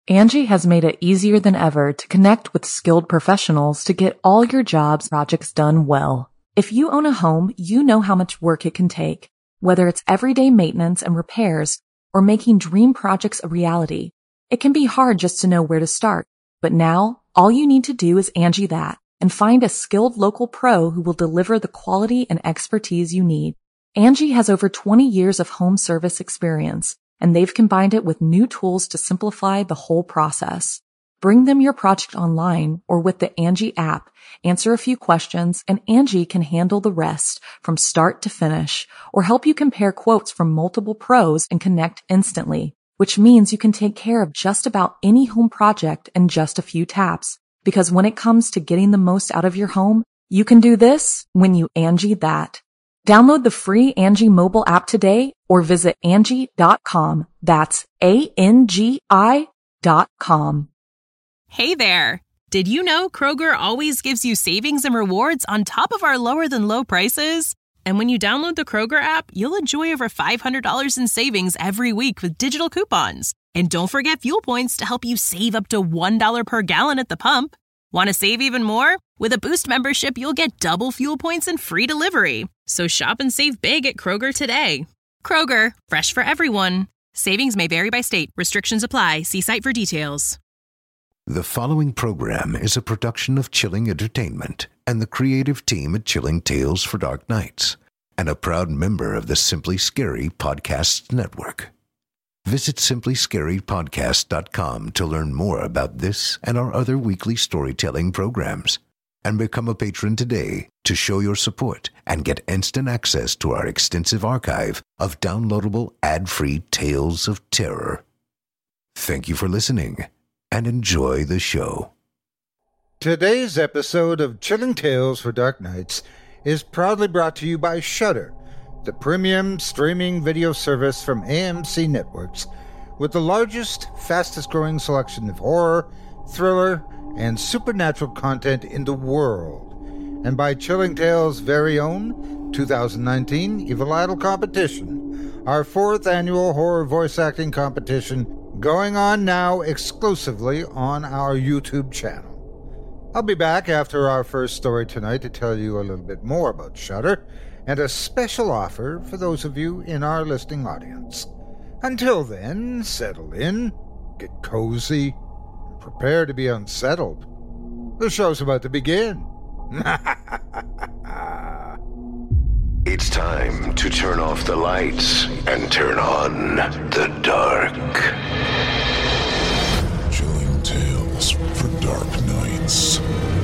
Angie has made it easier than ever to connect with skilled professionals to get all your jobs projects done well. If you own a home, you know how much work it can take, whether it's everyday maintenance and repairs or making dream projects a reality. It can be hard just to know where to start, but now all you need to do is Angie that and find a skilled local pro who will deliver the quality and expertise you need. Angie has over 20 years of home service experience, and they've combined it with new tools to simplify the whole process. Bring them your project online or with the Angie app, answer a few questions, and Angie can handle the rest from start to finish, or help you compare quotes from multiple pros and connect instantly, which means you can take care of just about any home project in just a few taps. Because when it comes to getting the most out of your home, you can do this when you Angie that. Download the free Angie mobile app today or visit Angie.com. That's ANGI.com. Hey there! Did you know Kroger always gives you savings and rewards on top of our lower than low prices? And when you download the Kroger app, you'll enjoy over $500 in savings every week with digital coupons. And don't forget fuel points to help you save up to $1 per gallon at the pump. Want to save even more? With a Boost membership, you'll get double fuel points and free delivery. So shop and save big at Kroger today. Kroger, fresh for everyone. Savings may vary by state. Restrictions apply. See site for details. The following program is a production of Chilling Entertainment and the creative team at Chilling Tales for Dark Nights, and a proud member of the Simply Scary Podcasts Network. Visit simplyscarypodcast.com to learn more about this and our other weekly storytelling programs, and become a patron today to show your support and get instant access to our extensive archive of downloadable ad-free tales of terror. Thank you for listening, and enjoy the show. Today's episode of Chilling Tales for Dark Nights is proudly brought to you by Shudder, the premium streaming video service from AMC Networks, with the largest, fastest-growing selection of horror, thriller, and supernatural content in the world. And by Chilling Tales' very own 2019 Evil Idol competition, our 4th annual horror voice acting competition, going on now exclusively on our YouTube channel. I'll be back after our first story tonight to tell you a little bit more about Shudder and a special offer for those of you in our listening audience. Until then, settle in, get cozy, and prepare to be unsettled. The show's about to begin. It's time to turn off the lights and turn on the dark. Chilling Tales for Dark Nights.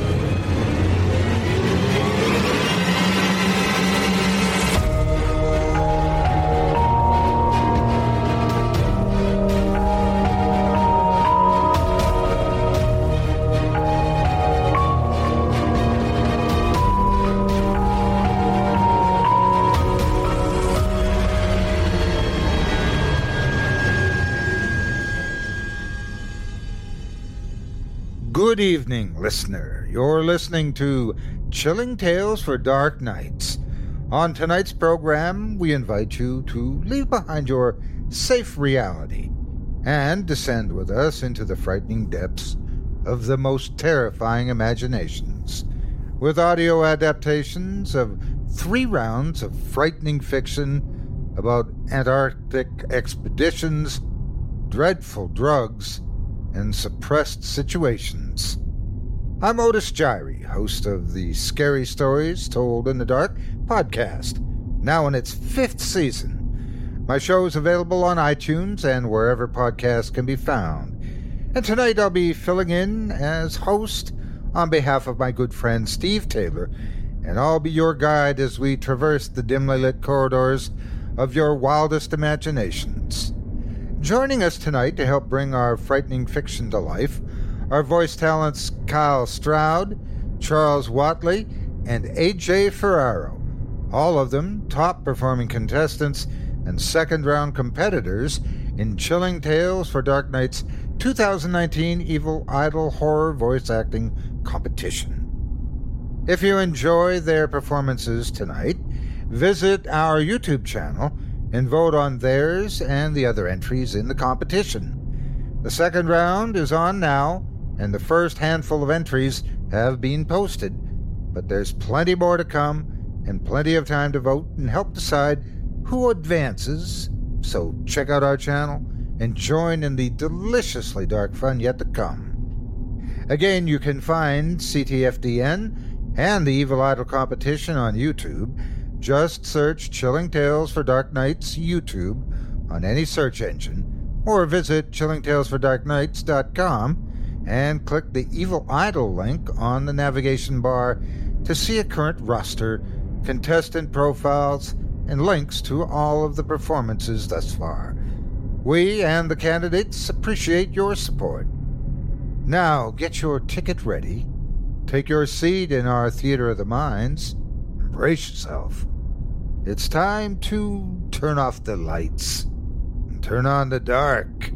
Good evening, listener. You're listening to Chilling Tales for Dark Nights. On tonight's program, we invite you to leave behind your safe reality and descend with us into the frightening depths of the most terrifying imaginations, with audio adaptations of 3 rounds of frightening fiction about Antarctic expeditions, dreadful drugs, and suppressed situations. I'm Otis Gyrie, host of the Scary Stories Told in the Dark podcast, now in its 5th season. My show is available on iTunes and wherever podcasts can be found. And tonight I'll be filling in as host on behalf of my good friend Steve Taylor, and I'll be your guide as we traverse the dimly lit corridors of your wildest imaginations. Joining us tonight to help bring our frightening fiction to life are voice talents Kyle Stroud, Charles Watley, and AJ Ferraro, all of them top-performing contestants and second-round competitors in Chilling Tales for Dark Nights' 2019 Evil Idol Horror Voice Acting Competition. If you enjoy their performances tonight, visit our YouTube channel and vote on theirs and the other entries in the competition. The second round is on now, and the first handful of entries have been posted. But there's plenty more to come, and plenty of time to vote and help decide who advances. So check out our channel and join in the deliciously dark fun yet to come. Again, you can find CTFDN and the Evil Idol competition on YouTube. Just search Chilling Tales for Dark Nights YouTube on any search engine, or visit chillingtalesfordarknights.com and click the Evil Idol link on the navigation bar to see a current roster, contestant profiles, and links to all of the performances thus far. We and the candidates appreciate your support. Now get your ticket ready, take your seat in our Theater of the Minds, and brace yourself. It's time to turn off the lights and turn on the dark.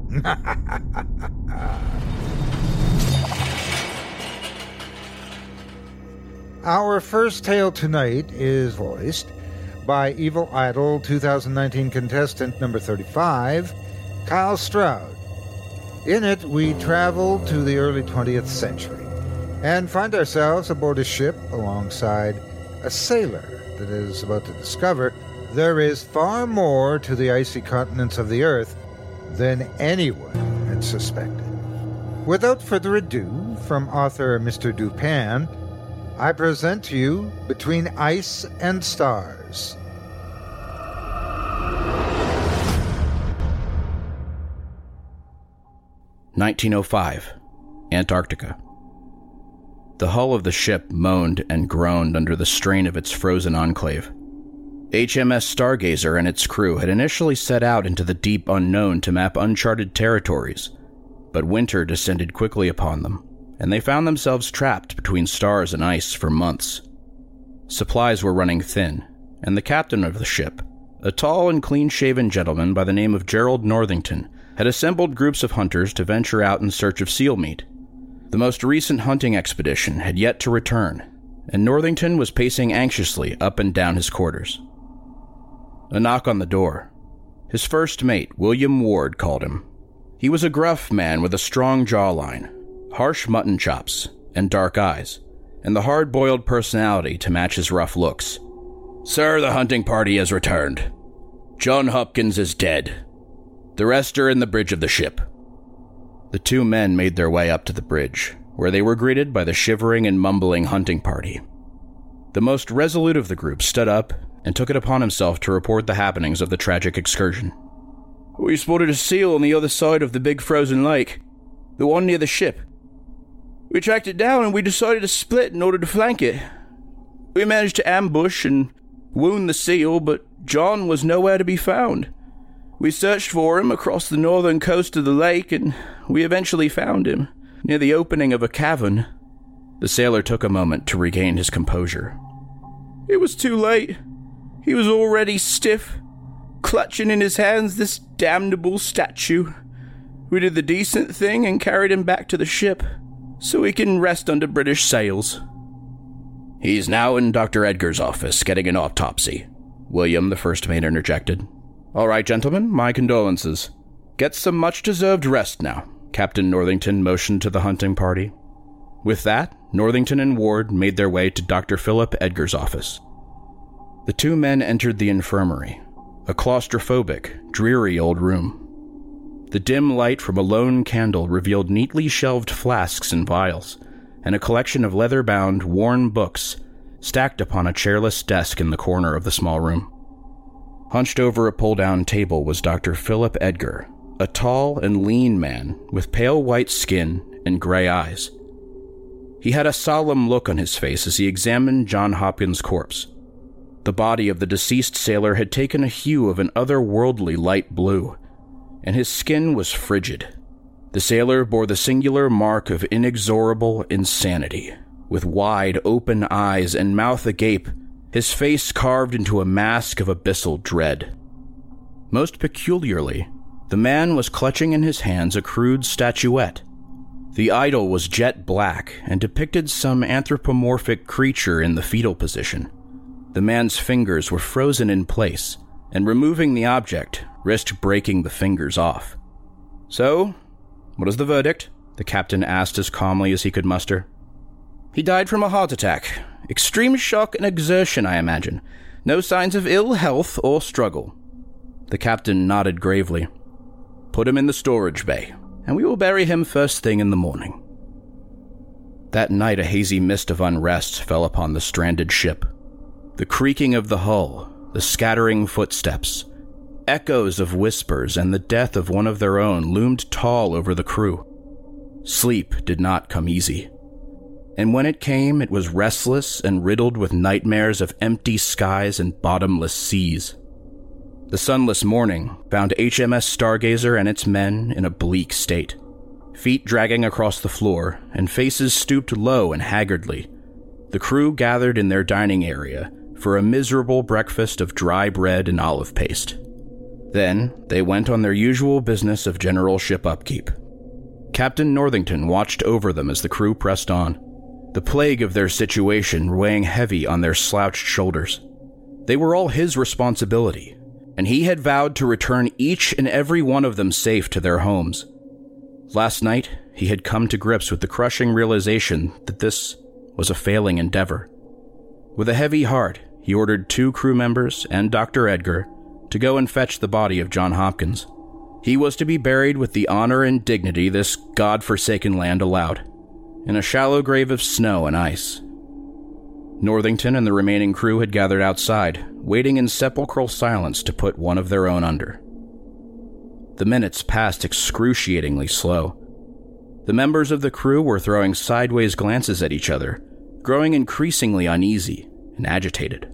Our first tale tonight is voiced by Evil Idol 2019 contestant number 35, Kyle Stroud. In it, we travel to the early 20th century and find ourselves aboard a ship alongside a sailor that is about to discover there is far more to the icy continents of the Earth than anyone had suspected. Without further ado, from author Mr. Dupin, I present to you Between Ice and Stars. (1905) Antarctica. The hull of the ship moaned and groaned under the strain of its frozen enclave. HMS Stargazer and its crew had initially set out into the deep unknown to map uncharted territories, but winter descended quickly upon them, and they found themselves trapped between stars and ice for months. Supplies were running thin, and the captain of the ship, a tall and clean-shaven gentleman by the name of Gerald Northington, had assembled groups of hunters to venture out in search of seal meat. The most recent hunting expedition had yet to return, and Northington was pacing anxiously up and down his quarters. A knock on the door. His first mate, William Ward, called him. He was a gruff man with a strong jawline, harsh mutton chops, and dark eyes, and the hard-boiled personality to match his rough looks. "Sir, the hunting party has returned. John Hopkins is dead. The rest are in the bridge of the ship." The two men made their way up to the bridge, where they were greeted by the shivering and mumbling hunting party. The most resolute of the group stood up and took it upon himself to report the happenings of the tragic excursion. "We spotted a seal on the other side of the big frozen lake, the one near the ship. We tracked it down and we decided to split in order to flank it. We managed to ambush and wound the seal, but John was nowhere to be found. We searched for him across the northern coast of the lake, and we eventually found him, near the opening of a cavern." The sailor took a moment to regain his composure. "It was too late. He was already stiff, clutching in his hands this damnable statue. We did the decent thing and carried him back to the ship, so he can rest under British sails." "He's now in Dr. Edgar's office getting an autopsy," William, the first mate, interjected. "All right, gentlemen, my condolences. Get some much-deserved rest now," Captain Northington motioned to the hunting party. With that, Northington and Ward made their way to Dr. Philip Edgar's office. The two men entered the infirmary, a claustrophobic, dreary old room. The dim light from a lone candle revealed neatly shelved flasks and vials, and a collection of leather-bound, worn books stacked upon a chairless desk in the corner of the small room. Hunched over a pull-down table was Dr. Philip Edgar, a tall and lean man with pale white skin and gray eyes. He had a solemn look on his face as he examined John Hopkins' corpse. The body of the deceased sailor had taken a hue of an otherworldly light blue, and his skin was frigid. The sailor bore the singular mark of inexorable insanity, with wide, open eyes and mouth agape, his face carved into a mask of abyssal dread. Most peculiarly, the man was clutching in his hands a crude statuette. The idol was jet black and depicted some anthropomorphic creature in the fetal position. The man's fingers were frozen in place, and removing the object risked breaking the fingers off. So, "What is the verdict?" the captain asked as calmly as he could muster. "He died from a heart attack. Extreme shock and exertion, I imagine. No signs of ill health or struggle." The captain nodded gravely. "Put him in the storage bay, and we will bury him first thing in the morning." That night a hazy mist of unrest fell upon the stranded ship. The creaking of the hull, the scattering footsteps, echoes of whispers, and the death of one of their own loomed tall over the crew. Sleep did not come easy. And when it came, it was restless and riddled with nightmares of empty skies and bottomless seas. The sunless morning found HMS Stargazer and its men in a bleak state, feet dragging across the floor and faces stooped low and haggardly. The crew gathered in their dining area for a miserable breakfast of dry bread and olive paste. Then they went on their usual business of general ship upkeep. Captain Northington watched over them as the crew pressed on, the plague of their situation weighing heavy on their slouched shoulders. They were all his responsibility, and he had vowed to return each and every one of them safe to their homes. Last night, he had come to grips with the crushing realization that this was a failing endeavor. With a heavy heart, he ordered 2 crew members and Dr. Edgar to go and fetch the body of John Hopkins. He was to be buried with the honor and dignity this God-forsaken land allowed, in a shallow grave of snow and ice. Northington and the remaining crew had gathered outside, waiting in sepulchral silence to put one of their own under. The minutes passed excruciatingly slow. The members of the crew were throwing sideways glances at each other, growing increasingly uneasy and agitated.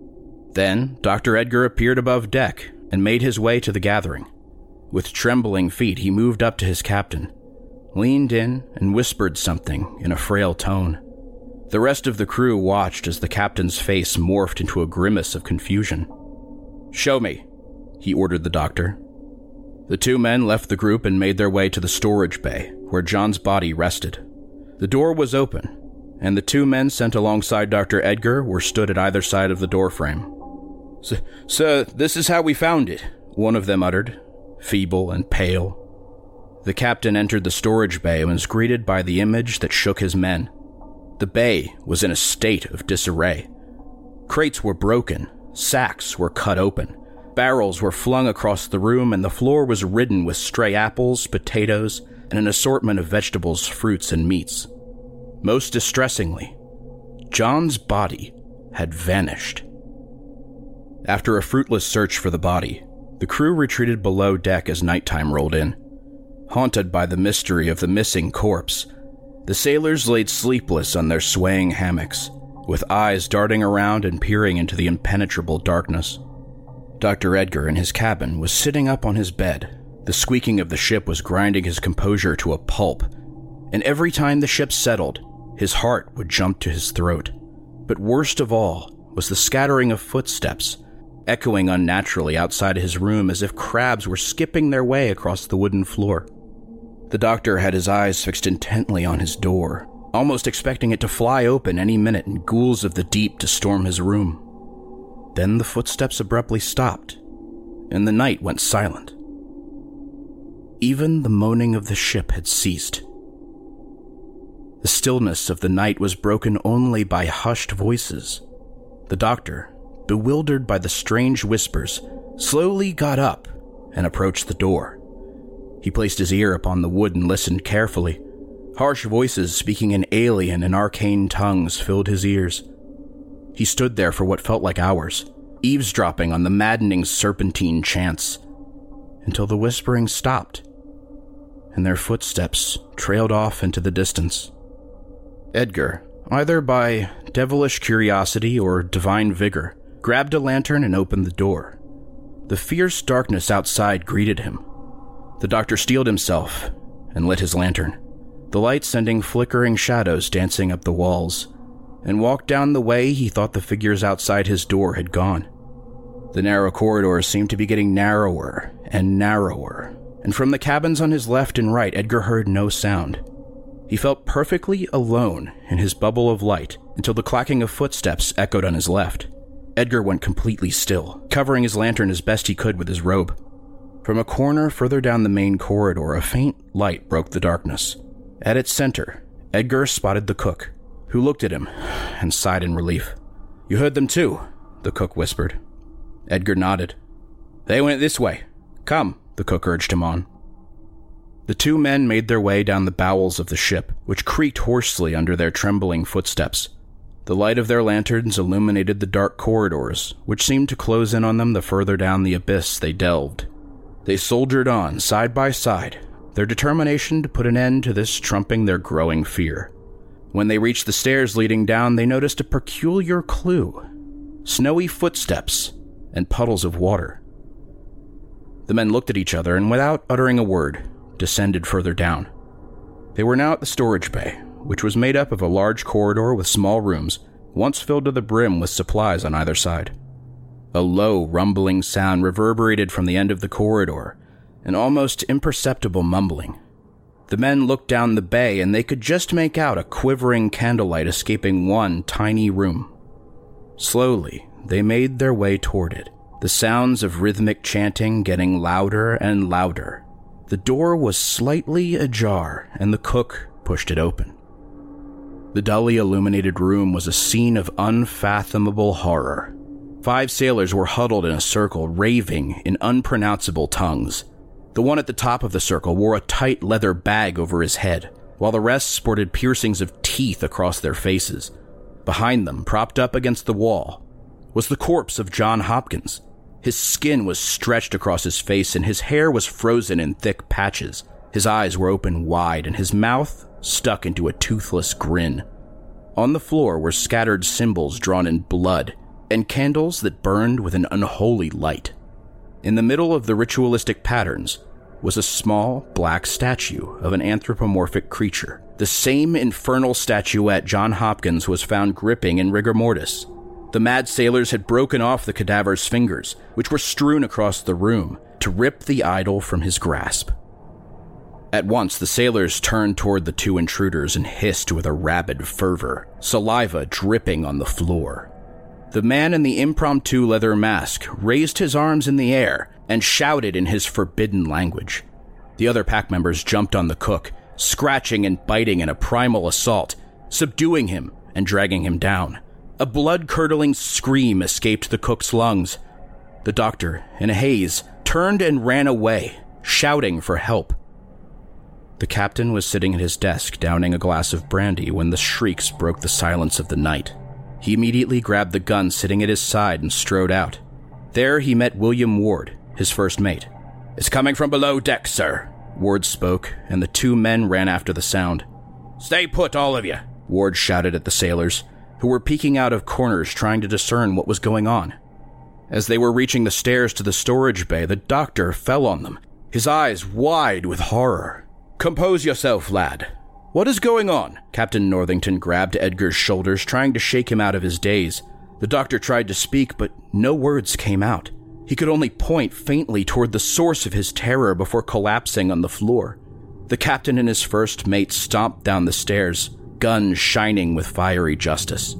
Then Dr. Edgar appeared above deck and made his way to the gathering. With trembling feet, he moved up to his captain, leaned in, and whispered something in a frail tone. The rest of the crew watched as the captain's face morphed into a grimace of confusion. "Show me," he ordered the doctor. The 2 men left the group and made their way to the storage bay, where John's body rested. The door was open, and the 2 men sent alongside Dr. Edgar were stood at either side of the doorframe. Sir, this is how we found it," one of them uttered, feeble and pale. The captain entered the storage bay and was greeted by the image that shook his men. The bay was in a state of disarray. Crates were broken, sacks were cut open, barrels were flung across the room, and the floor was ridden with stray apples, potatoes, and an assortment of vegetables, fruits, and meats. Most distressingly, John's body had vanished. After a fruitless search for the body, the crew retreated below deck as nighttime rolled in. Haunted by the mystery of the missing corpse, the sailors laid sleepless on their swaying hammocks, with eyes darting around and peering into the impenetrable darkness. Dr. Edgar in his cabin was sitting up on his bed. The squeaking of the ship was grinding his composure to a pulp, and every time the ship settled, his heart would jump to his throat. But worst of all was the scattering of footsteps, echoing unnaturally outside his room as if crabs were skipping their way across the wooden floor. The doctor had his eyes fixed intently on his door, almost expecting it to fly open any minute and ghouls of the deep to storm his room. Then the footsteps abruptly stopped, and the night went silent. Even the moaning of the ship had ceased. The stillness of the night was broken only by hushed voices. The doctor, bewildered by the strange whispers, slowly got up and approached the door. He placed his ear upon the wood and listened carefully. Harsh voices speaking in alien and arcane tongues filled his ears. He stood there for what felt like hours, eavesdropping on the maddening serpentine chants, until the whispering stopped, and their footsteps trailed off into the distance. Edgar, either by devilish curiosity or divine vigor, grabbed a lantern and opened the door. The fierce darkness outside greeted him. The doctor steeled himself and lit his lantern, the light sending flickering shadows dancing up the walls, and walked down the way he thought the figures outside his door had gone. The narrow corridors seemed to be getting narrower and narrower, and from the cabins on his left and right, Edgar heard no sound. He felt perfectly alone in his bubble of light until the clacking of footsteps echoed on his left. Edgar went completely still, covering his lantern as best he could with his robe. From a corner further down the main corridor, a faint light broke the darkness. At its center, Edgar spotted the cook, who looked at him and sighed in relief. "You heard them too," the cook whispered. Edgar nodded. "They went this way. Come," the cook urged him on. The two men made their way down the bowels of the ship, which creaked hoarsely under their trembling footsteps. The light of their lanterns illuminated the dark corridors, which seemed to close in on them the further down the abyss they delved. They soldiered on, side by side, their determination to put an end to this trumping their growing fear. When they reached the stairs leading down, they noticed a peculiar clue: snowy footsteps and puddles of water. The men looked at each other and, without uttering a word, descended further down. They were now at the storage bay, which was made up of a large corridor with small rooms, once filled to the brim with supplies on either side. A low, rumbling sound reverberated from the end of the corridor, an almost imperceptible mumbling. The men looked down the bay, and they could just make out a quivering candlelight escaping one tiny room. Slowly, they made their way toward it, the sounds of rhythmic chanting getting louder and louder. The door was slightly ajar, and the cook pushed it open. The dully illuminated room was a scene of unfathomable horror. 5 sailors were huddled in a circle, raving in unpronounceable tongues. The one at the top of the circle wore a tight leather bag over his head, while the rest sported piercings of teeth across their faces. Behind them, propped up against the wall, was the corpse of John Hopkins. His skin was stretched across his face, and his hair was frozen in thick patches. His eyes were open wide, and his mouth stuck into a toothless grin. On the floor were scattered symbols drawn in blood, and candles that burned with an unholy light. In the middle of the ritualistic patterns was a small black statue of an anthropomorphic creature, the same infernal statuette John Hopkins was found gripping in rigor mortis. The mad sailors had broken off the cadaver's fingers, which were strewn across the room, to rip the idol from his grasp. At once, the sailors turned toward the two intruders and hissed with a rabid fervor, saliva dripping on the floor. The man in the impromptu leather mask raised his arms in the air and shouted in his forbidden language. The other pack members jumped on the cook, scratching and biting in a primal assault, subduing him and dragging him down. A blood-curdling scream escaped the cook's lungs. The doctor, in a haze, turned and ran away, shouting for help. The captain was sitting at his desk downing a glass of brandy when the shrieks broke the silence of the night. He immediately grabbed the gun sitting at his side and strode out. There he met William Ward, his first mate. "It's coming from below deck, sir," Ward spoke, and the two men ran after the sound. "Stay put, all of you," Ward shouted at the sailors, who were peeking out of corners trying to discern what was going on. As they were reaching the stairs to the storage bay, the doctor fell on them, his eyes wide with horror. "Compose yourself, lad. What is going on?" Captain Northington grabbed Edgar's shoulders, trying to shake him out of his daze. The doctor tried to speak, but no words came out. He could only point faintly toward the source of his terror before collapsing on the floor. The captain and his first mate stomped down the stairs, guns shining with fiery justice.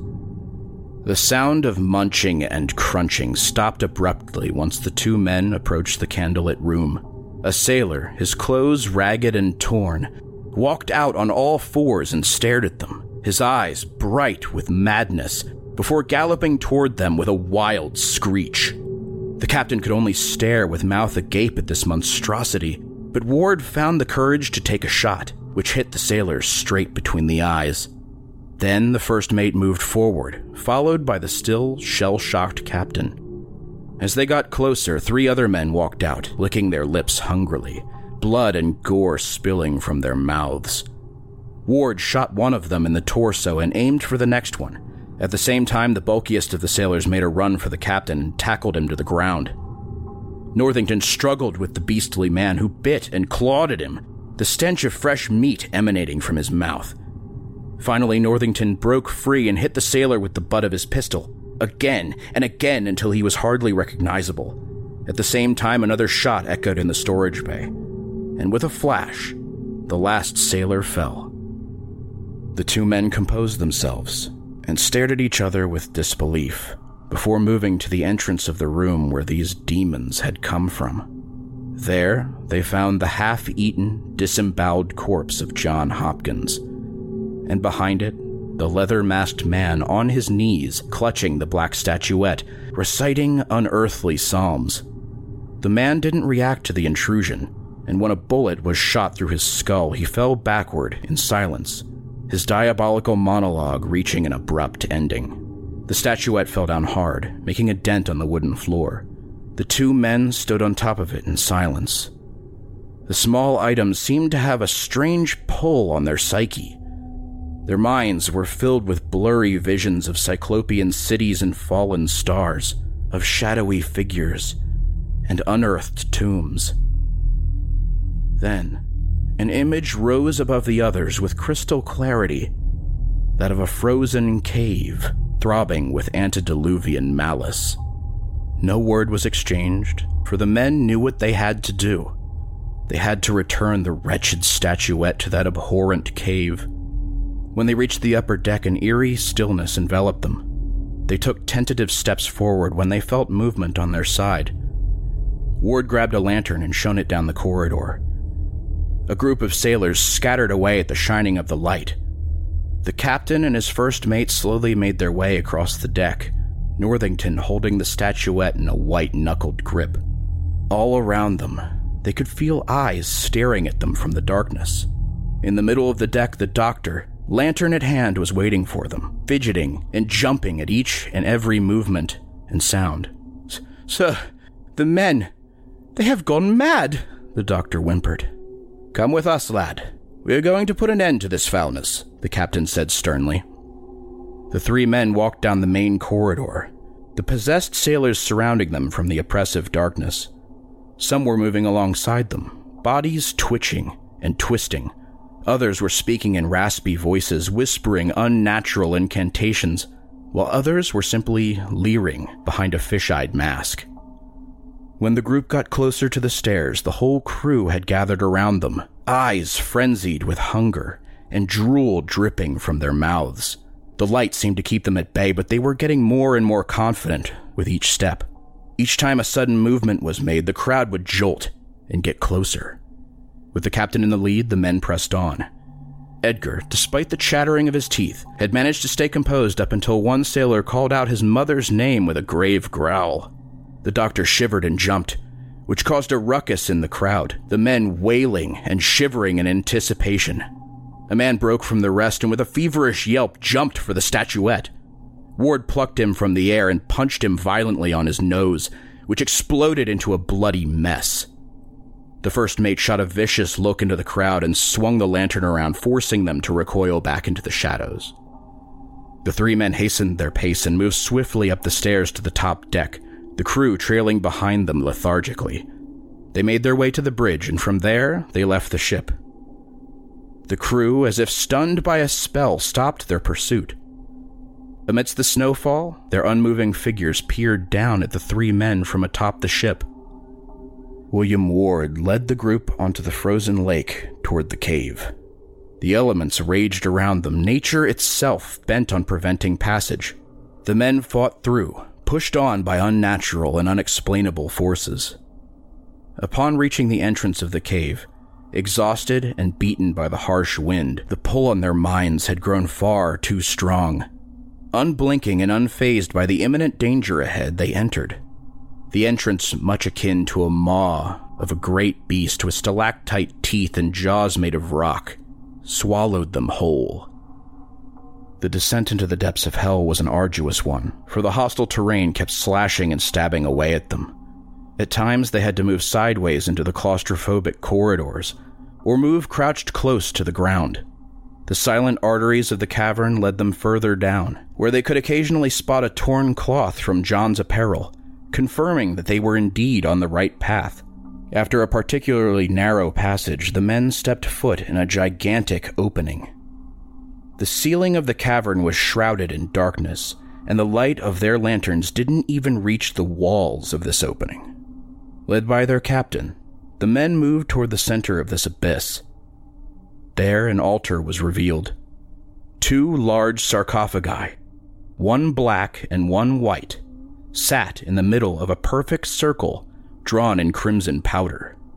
The sound of munching and crunching stopped abruptly once the two men approached the candlelit room. A sailor, his clothes ragged and torn, walked out on all fours and stared at them, his eyes bright with madness, before galloping toward them with a wild screech. The captain could only stare with mouth agape at this monstrosity, but Ward found the courage to take a shot, which hit the sailor straight between the eyes. Then the first mate moved forward, followed by the still shell-shocked captain. As they got closer, 3 other men walked out, licking their lips hungrily, blood and gore spilling from their mouths. Ward shot one of them in the torso and aimed for the next one. At the same time, the bulkiest of the sailors made a run for the captain and tackled him to the ground. Northington struggled with the beastly man, who bit and clawed at him, the stench of fresh meat emanating from his mouth. Finally, Northington broke free and hit the sailor with the butt of his pistol, again and again until he was hardly recognizable. At the same time, another shot echoed in the storage bay, and with a flash, the last sailor fell. The two men composed themselves and stared at each other with disbelief before moving to the entrance of the room where these demons had come from. There, they found the half-eaten, disemboweled corpse of John Hopkins, and behind it, the leather-masked man on his knees, clutching the black statuette, reciting unearthly psalms. The man didn't react to the intrusion, and when a bullet was shot through his skull, he fell backward in silence, his diabolical monologue reaching an abrupt ending. The statuette fell down hard, making a dent on the wooden floor. The two men stood on top of it in silence. The small items seemed to have a strange pull on their psyche. Their minds were filled with blurry visions of cyclopean cities and fallen stars, of shadowy figures, and unearthed tombs. Then, an image rose above the others with crystal clarity, that of a frozen cave, throbbing with antediluvian malice. No word was exchanged, for the men knew what they had to do. They had to return the wretched statuette to that abhorrent cave. When they reached the upper deck, an eerie stillness enveloped them. They took tentative steps forward when they felt movement on their side. Ward grabbed a lantern and shone it down the corridor. A group of sailors scattered away at the shining of the light. The captain and his first mate slowly made their way across the deck, Northington holding the statuette in a white-knuckled grip. All around them, they could feel eyes staring at them from the darkness. In the middle of the deck, the doctor, lantern at hand, was waiting for them, fidgeting and jumping at each and every movement and sound. "Sir, the men, they have gone mad," the doctor whimpered. "Come with us, lad. We are going to put an end to this foulness," the captain said sternly. The three men walked down the main corridor, the possessed sailors surrounding them from the oppressive darkness. Some were moving alongside them, bodies twitching and twisting. Others were speaking in raspy voices, whispering unnatural incantations, while others were simply leering behind a fish-eyed mask. When the group got closer to the stairs, the whole crew had gathered around them, eyes frenzied with hunger and drool dripping from their mouths. The light seemed to keep them at bay, but they were getting more and more confident with each step. Each time a sudden movement was made, the crowd would jolt and get closer. With the captain in the lead, the men pressed on. Edgar, despite the chattering of his teeth, had managed to stay composed up until one sailor called out his mother's name with a grave growl. The doctor shivered and jumped, which caused a ruckus in the crowd, the men wailing and shivering in anticipation. A man broke from the rest and with a feverish yelp jumped for the statuette. Ward plucked him from the air and punched him violently on his nose, which exploded into a bloody mess. The first mate shot a vicious look into the crowd and swung the lantern around, forcing them to recoil back into the shadows. The three men hastened their pace and moved swiftly up the stairs to the top deck, the crew trailing behind them lethargically. They made their way to the bridge, and from there, they left the ship. The crew, as if stunned by a spell, stopped their pursuit. Amidst the snowfall, their unmoving figures peered down at the three men from atop the ship. William Ward led the group onto the frozen lake toward the cave. The elements raged around them, nature itself bent on preventing passage. The men fought through, pushed on by unnatural and unexplainable forces. Upon reaching the entrance of the cave, exhausted and beaten by the harsh wind, the pull on their minds had grown far too strong. Unblinking and unfazed by the imminent danger ahead, they entered. The entrance much akin to a maw of a great beast with stalactite teeth and jaws made of rock, swallowed them whole. The descent into the depths of hell was an arduous one, for the hostile terrain kept slashing and stabbing away at them. At times they had to move sideways into the claustrophobic corridors, or move crouched close to the ground. The silent arteries of the cavern led them further down, where they could occasionally spot a torn cloth from John's apparel, confirming that they were indeed on the right path. After a particularly narrow passage, the men stepped foot in a gigantic opening. The ceiling of the cavern was shrouded in darkness, and the light of their lanterns didn't even reach the walls of this opening. Led by their captain, the men moved toward the center of this abyss. There an altar was revealed. 2 large sarcophagi, one black and one white, sat in the middle of a perfect circle drawn in crimson powder.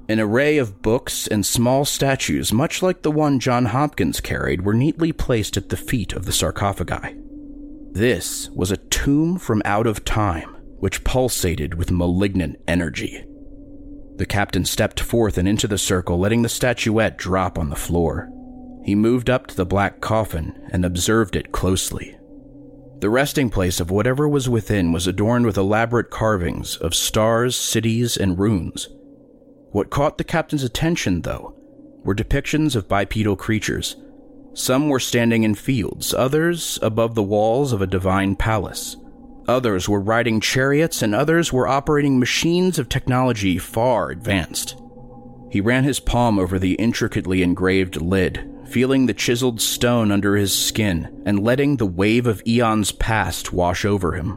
An array of books and small statues, much like the one John Hopkins carried, were neatly placed at the feet of the sarcophagi. This was a tomb from out of time, which pulsated with malignant energy. The captain stepped forth and into the circle, letting the statuette drop on the floor. He moved up to the black coffin and observed it closely. The resting place of whatever was within was adorned with elaborate carvings of stars, cities, and runes. What caught the captain's attention, though, were depictions of bipedal creatures. Some were standing in fields, others above the walls of a divine palace. Others were riding chariots, and others were operating machines of technology far advanced. He ran his palm over the intricately engraved lid, feeling the chiseled stone under his skin and letting the wave of eons past wash over him.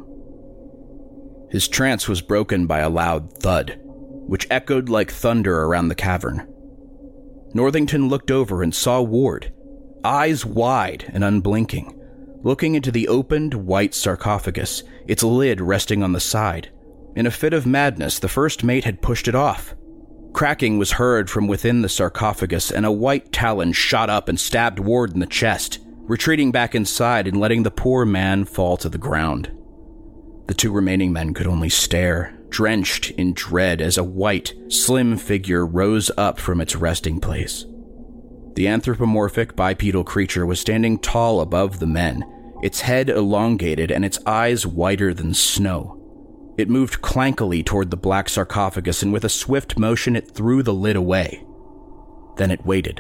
His trance was broken by a loud thud, which echoed like thunder around the cavern. Northington looked over and saw Ward, eyes wide and unblinking, looking into the opened white sarcophagus, its lid resting on the side. In a fit of madness, the first mate had pushed it off. Cracking was heard from within the sarcophagus, and a white talon shot up and stabbed Ward in the chest, retreating back inside and letting the poor man fall to the ground. The two remaining men could only stare, drenched in dread, as a white, slim figure rose up from its resting place. The anthropomorphic bipedal creature was standing tall above the men, its head elongated and its eyes whiter than snow. It moved clankily toward the black sarcophagus, and with a swift motion it threw the lid away. Then it waited.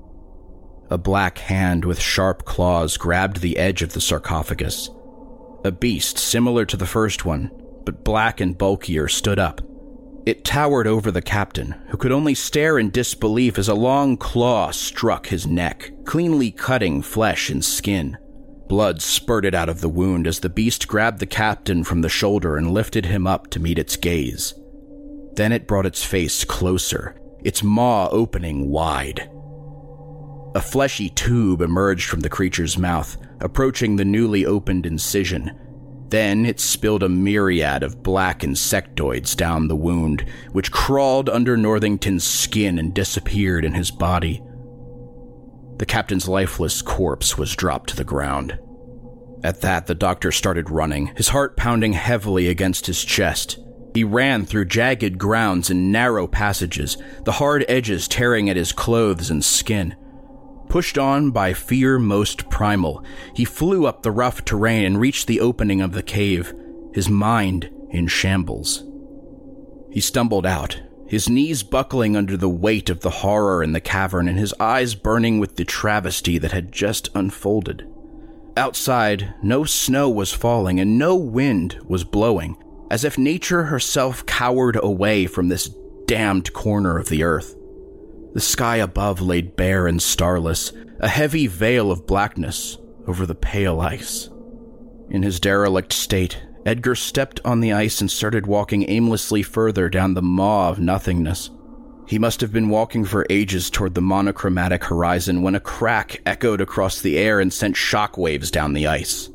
A black hand with sharp claws grabbed the edge of the sarcophagus. A beast similar to the first one, but black and bulkier, stood up. It towered over the captain, who could only stare in disbelief as a long claw struck his neck, cleanly cutting flesh and skin. Blood spurted out of the wound as the beast grabbed the captain from the shoulder and lifted him up to meet its gaze. Then it brought its face closer, its maw opening wide. A fleshy tube emerged from the creature's mouth, approaching the newly opened incision. Then it spilled a myriad of black insectoids down the wound, which crawled under Northington's skin and disappeared in his body. The captain's lifeless corpse was dropped to the ground. At that, the doctor started running, his heart pounding heavily against his chest. He ran through jagged grounds and narrow passages, the hard edges tearing at his clothes and skin. Pushed on by fear most primal, he flew up the rough terrain and reached the opening of the cave, his mind in shambles. He stumbled out, his knees buckling under the weight of the horror in the cavern and his eyes burning with the travesty that had just unfolded. Outside, no snow was falling and no wind was blowing, as if nature herself cowered away from this damned corner of the earth. The sky above lay bare and starless, a heavy veil of blackness over the pale ice. In his derelict state, Edgar stepped on the ice and started walking aimlessly further down the maw of nothingness. He must have been walking for ages toward the monochromatic horizon when a crack echoed across the air and sent shockwaves down the ice.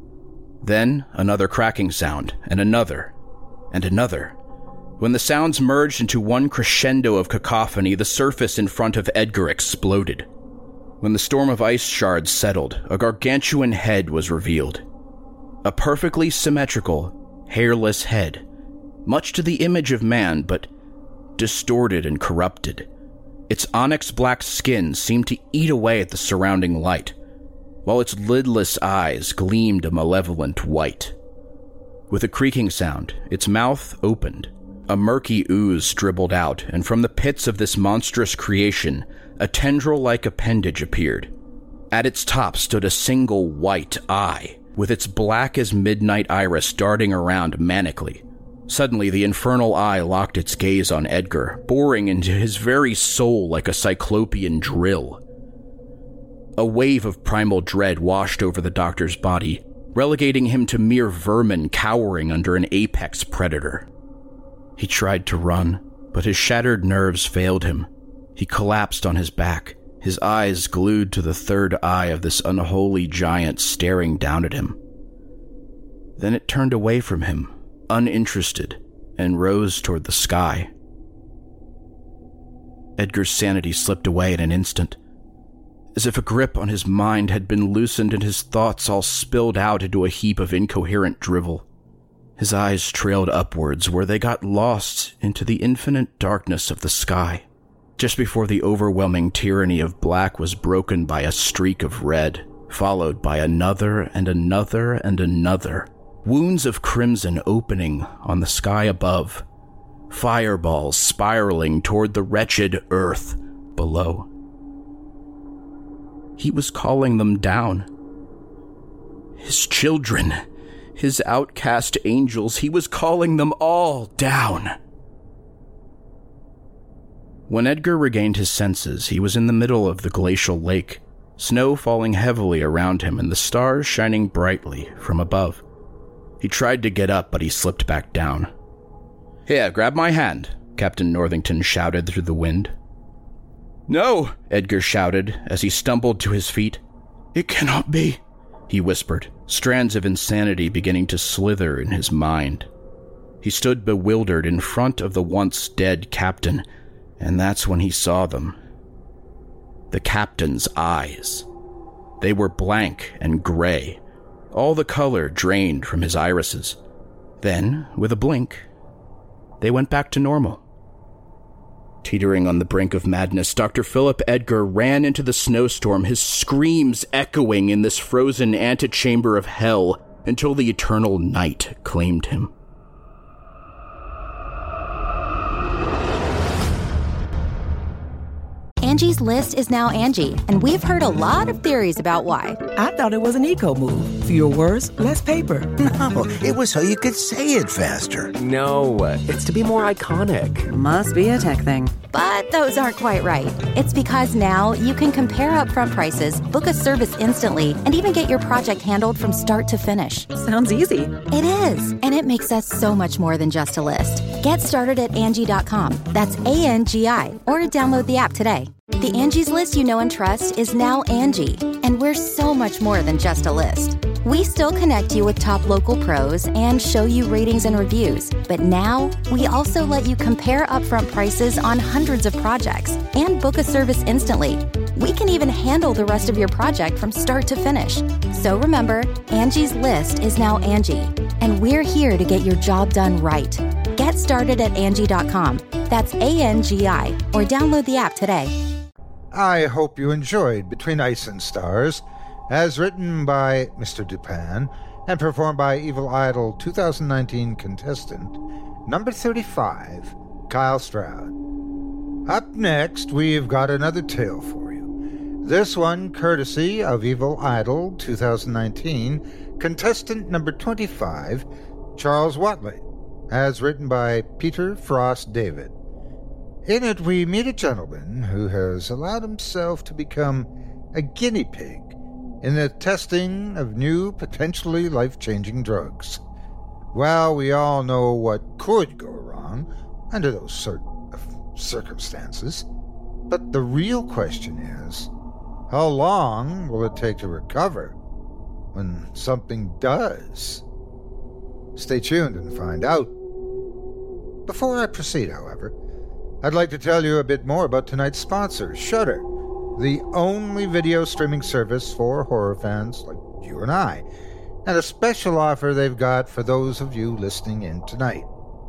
Then another cracking sound, and another, and another. When the sounds merged into one crescendo of cacophony, the surface in front of Edgar exploded. When the storm of ice shards settled, a gargantuan head was revealed. A perfectly symmetrical, hairless head, much to the image of man, but distorted and corrupted. Its onyx-black skin seemed to eat away at the surrounding light, while its lidless eyes gleamed a malevolent white. With a creaking sound, its mouth opened. A murky ooze dribbled out, and from the pits of this monstrous creation, a tendril-like appendage appeared. At its top stood a single white eye, with its black as midnight iris darting around manically. Suddenly, the infernal eye locked its gaze on Edgar, boring into his very soul like a cyclopean drill. A wave of primal dread washed over the doctor's body, relegating him to mere vermin cowering under an apex predator. He tried to run, but his shattered nerves failed him. He collapsed on his back, his eyes glued to the third eye of this unholy giant staring down at him. Then it turned away from him, uninterested, and rose toward the sky. Edgar's sanity slipped away in an instant. As if a grip on his mind had been loosened and his thoughts all spilled out into a heap of incoherent drivel. His eyes trailed upwards where they got lost into the infinite darkness of the sky, just before the overwhelming tyranny of black was broken by a streak of red, followed by another and another and another, wounds of crimson opening on the sky above, fireballs spiraling toward the wretched earth below. He was calling them down. His children, his outcast angels, he was calling them all down. When Edgar regained his senses, he was in the middle of the glacial lake, snow falling heavily around him and the stars shining brightly from above. He tried to get up, but he slipped back down. "Here, grab my hand," Captain Northington shouted through the wind. "No," Edgar shouted as he stumbled to his feet. "It cannot be," he whispered, strands of insanity beginning to slither in his mind. He stood bewildered in front of the once dead captain, and that's when he saw them. The captain's eyes. They were blank and gray, all the color drained from his irises. Then, with a blink, they went back to normal. Teetering on the brink of madness, Dr. Philip Edgar ran into the snowstorm, his screams echoing in this frozen antechamber of hell until the eternal night claimed him. Angie's List is now Angie, and we've heard a lot of theories about why. I thought it was an eco move. Fewer words, less paper. No, it was so you could say it faster. No, it's to be more iconic. Must be a tech thing. But those aren't quite right. It's because now you can compare upfront prices, book a service instantly, and even get your project handled from start to finish. Sounds easy. It is, and it makes us so much more than just a list. Get started at Angie.com. That's ANGI, or download the app today. The Angie's List you know and trust is now Angie, and we're so much more than just a list. We still connect you with top local pros and show you ratings and reviews, but now we also let you compare upfront prices on hundreds of projects and book a service instantly. We can even handle the rest of your project from start to finish. So remember, Angie's List is now Angie, and we're here to get your job done right. Get started at Angie.com. That's ANGI, or download the app today. I hope you enjoyed Between Ice and Stars, as written by Mr. Dupin and performed by Evil Idol 2019 contestant number 35, Kyle Stroud. Up next, we've got another tale for you. This one courtesy of Evil Idol 2019 contestant number 25, Charles Watley, as written by Peter Frost David. In it, we meet a gentleman who has allowed himself to become a guinea pig in the testing of new, potentially life-changing drugs. Well, we all know what could go wrong under those sort of circumstances, but the real question is, how long will it take to recover when something does? Stay tuned and find out. Before I proceed, however, I'd like to tell you a bit more about tonight's sponsor, Shudder, the only video streaming service for horror fans like you and I, and a special offer they've got for those of you listening in tonight.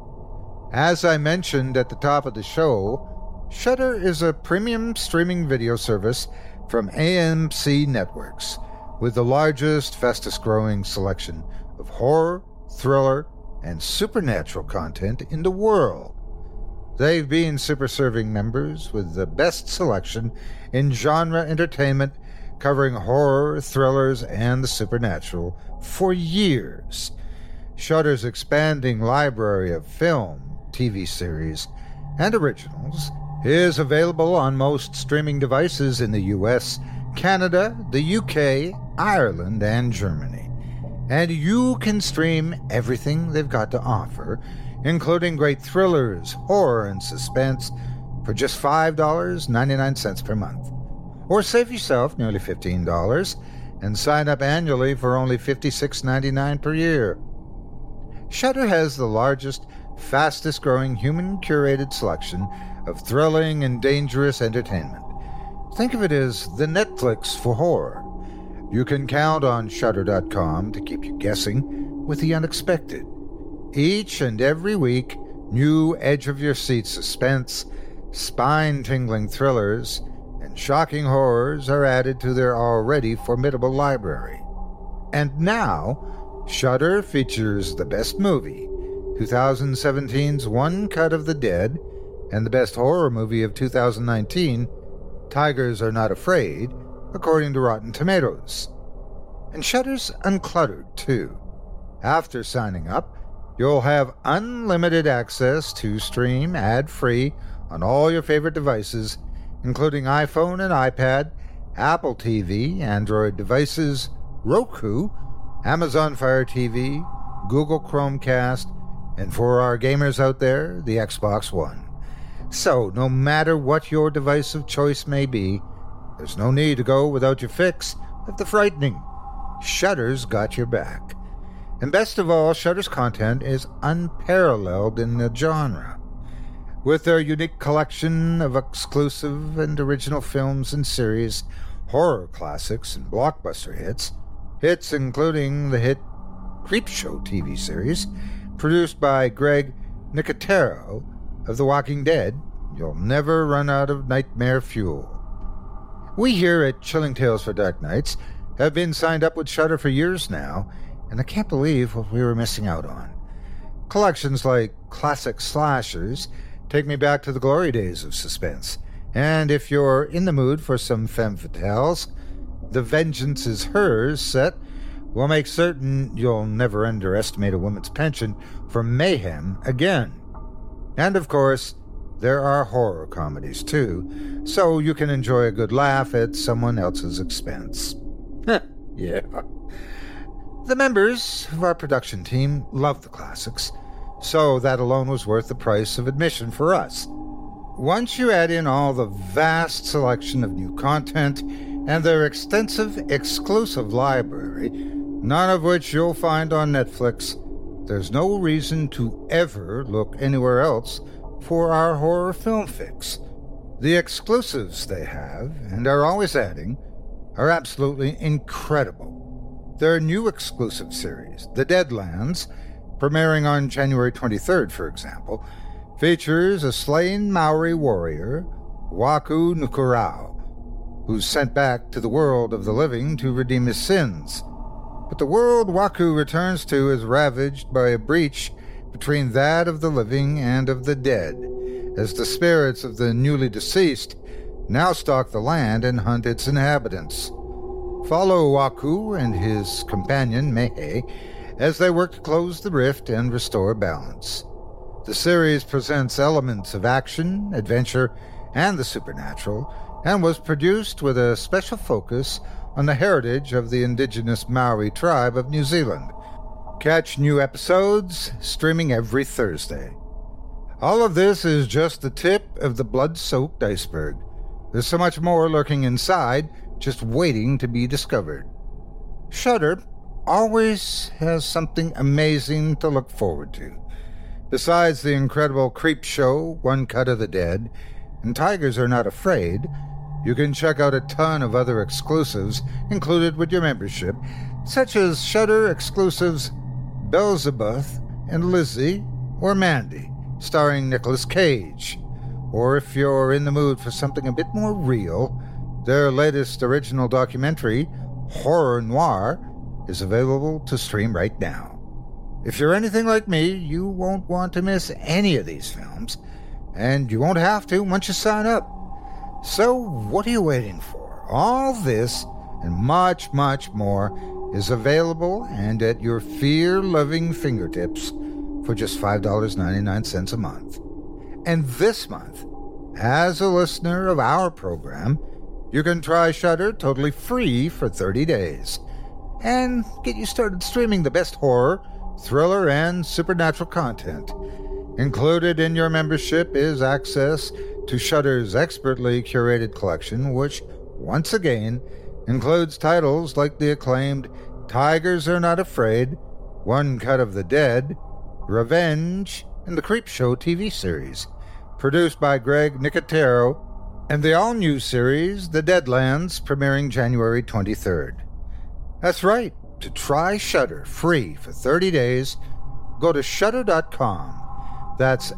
As I mentioned at the top of the show, Shudder is a premium streaming video service from AMC Networks, with the largest, fastest-growing selection of horror, thriller, and supernatural content in the world. They've been super serving members with the best selection in genre entertainment, covering horror, thrillers, and the supernatural for years. Shudder's expanding library of film, TV series, and originals is available on most streaming devices in the US, Canada, the UK, Ireland, and Germany. And you can stream everything they've got to offer, including great thrillers, horror, and suspense, for just $5.99 per month. Or save yourself nearly $15 and sign up annually for only $56.99 per year. Shudder has the largest fastest-growing human-curated selection of thrilling and dangerous entertainment. Think of it as the Netflix for horror. You can count on Shudder.com to keep you guessing with the unexpected. Each and every week, new edge-of-your-seat suspense, spine-tingling thrillers, and shocking horrors are added to their already formidable library. And now, Shudder features the best movie, 2017's One Cut of the Dead, and the best horror movie of 2019, Tigers Are Not Afraid, according to Rotten Tomatoes. And Shudder's uncluttered, too. After signing up, you'll have unlimited access to stream ad-free on all your favorite devices, including iPhone and iPad, Apple TV, Android devices, Roku, Amazon Fire TV, Google Chromecast, and for our gamers out there, the Xbox One. So, no matter what your device of choice may be, there's no need to go without your fix of the frightening. Shudder's got your back. And best of all, Shudder's content is unparalleled in the genre. With their unique collection of exclusive and original films and series, horror classics and blockbuster hits including the hit Creepshow TV series, produced by Greg Nicotero of The Walking Dead, you'll never run out of nightmare fuel. We here at Chilling Tales for Dark Nights have been signed up with Shudder for years now, and I can't believe what we were missing out on. Collections like classic slashers take me back to the glory days of suspense, and if you're in the mood for some femme fatales, the Vengeance is Hers set will make certain you'll never underestimate a woman's penchant for mayhem again. And of course, there are horror comedies too, so you can enjoy a good laugh at someone else's expense. Yeah. The members of our production team love the classics, so that alone was worth the price of admission for us. Once you add in all the vast selection of new content and their extensive exclusive library, none of which you'll find on Netflix, there's no reason to ever look anywhere else for our horror film fix. The exclusives they have, and are always adding, are absolutely incredible. Their new exclusive series, The Deadlands, premiering on January 23rd, for example, features a slain Maori warrior, Waku Nukurao, who's sent back to the world of the living to redeem his sins. But the world Waku returns to is ravaged by a breach between that of the living and of the dead, as the spirits of the newly deceased now stalk the land and hunt its inhabitants. Follow Waku and his companion Mehe as they work to close the rift and restore balance. The series presents elements of action, adventure, and the supernatural, and was produced with a special focus on the heritage of the indigenous Maori tribe of New Zealand. Catch new episodes streaming every Thursday. All of this is just the tip of the blood-soaked iceberg. There's so much more lurking inside, just waiting to be discovered. Shudder always has something amazing to look forward to. Besides the incredible Creepshow, One Cut of the Dead, and Tigers Are Not Afraid, you can check out a ton of other exclusives included with your membership, such as Shudder exclusives Beelzebub and Lizzie or Mandy, starring Nicolas Cage. Or if you're in the mood for something a bit more real, their latest original documentary, Horror Noir, is available to stream right now. If you're anything like me, you won't want to miss any of these films, and you won't have to once you sign up. So what are you waiting for? All this and much, much more is available and at your fear-loving fingertips for just $5.99 a month. And this month, as a listener of our program, you can try Shudder totally free for 30 days and get you started streaming the best horror, thriller, and supernatural content. Included in your membership is access to Shudder's expertly curated collection, which, once again, includes titles like the acclaimed Tigers Are Not Afraid, One Cut of the Dead, Revenge, and the Creepshow TV series, produced by Greg Nicotero, and the all-new series, The Deadlands, premiering January 23rd. That's right. To try Shudder free for 30 days, go to Shudder.com. That's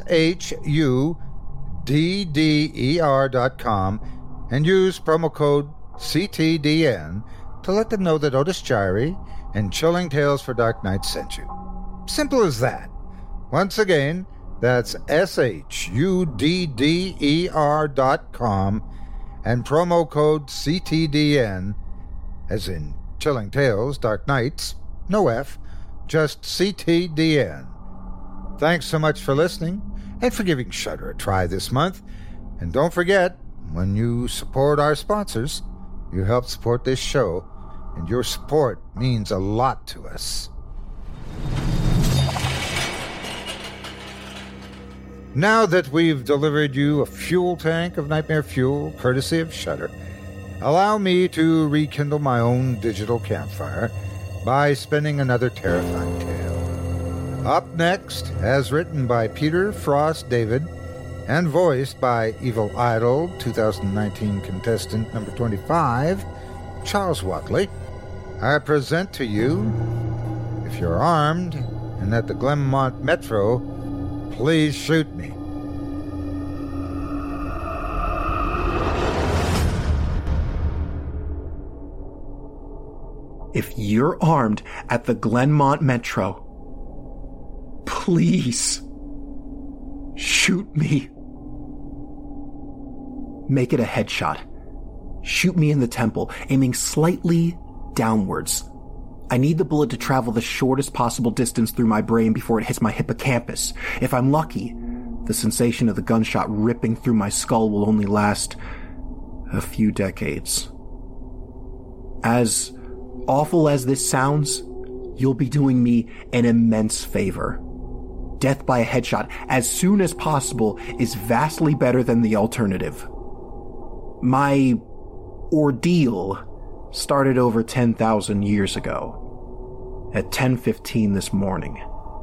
SHUDDER.com, and use promo code CTDN to let them know that Otis Jiry and Chilling Tales for Dark Nights sent you. Simple as that. Once again, that's SHUDDER.com and promo code CTDN, as in Chilling Tales, Dark Nights, no F, just CTDN. Thanks so much for listening and for giving Shudder a try this month. And don't forget, when you support our sponsors, you help support this show, and your support means a lot to us. Now that we've delivered you a fuel tank of nightmare fuel, courtesy of Shudder, allow me to rekindle my own digital campfire by spinning another terrifying tale. Up next, as written by Peter Frost David and voiced by Evil Idol 2019 contestant number 25, Charles Watley, I present to you, if you're armed and at the Glenmont Metro, please shoot me. If you're armed at the Glenmont Metro, please shoot me. Make it a headshot. Shoot me in the temple, aiming slightly downwards. I need the bullet to travel the shortest possible distance through my brain before it hits my hippocampus. If I'm lucky, the sensation of the gunshot ripping through my skull will only last a few decades. As awful as this sounds, you'll be doing me an immense favor. Death by a headshot as soon as possible is vastly better than the alternative. My ordeal started over 10,000 years ago, at 10:15 this morning.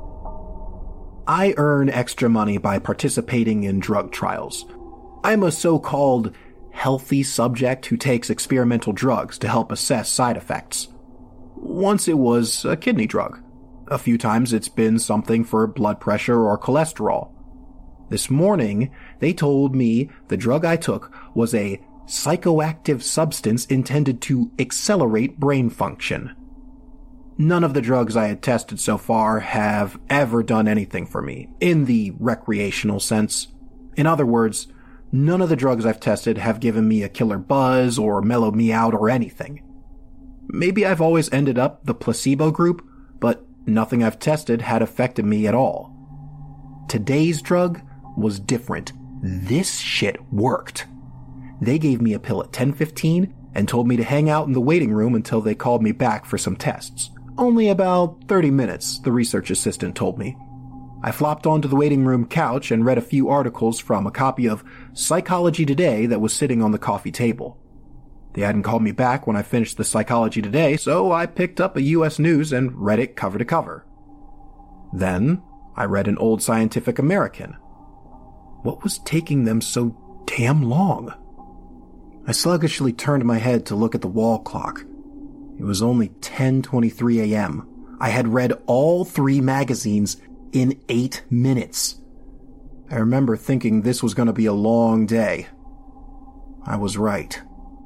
I earn extra money by participating in drug trials. I'm a so-called healthy subject who takes experimental drugs to help assess side effects. Once it was a kidney drug. A few times it's been something for blood pressure or cholesterol. This morning, they told me the drug I took was a psychoactive substance intended to accelerate brain function. None of the drugs I had tested so far have ever done anything for me, in the recreational sense. In other words, none of the drugs I've tested have given me a killer buzz or mellowed me out or anything. Maybe I've always ended up the placebo group, but nothing I've tested had affected me at all. Today's drug was different. This shit worked. They gave me a pill at 10:15 and told me to hang out in the waiting room until they called me back for some tests. Only about 30 minutes, the research assistant told me. I flopped onto the waiting room couch and read a few articles from a copy of Psychology Today that was sitting on the coffee table. They hadn't called me back when I finished the Psychology Today, so I picked up a U.S. News and read it cover to cover. Then, I read an old Scientific American. What was taking them so damn long? I sluggishly turned my head to look at the wall clock. It was only 10:23 a.m. I had read all 3 magazines in 8 minutes. I remember thinking this was going to be a long day. I was right.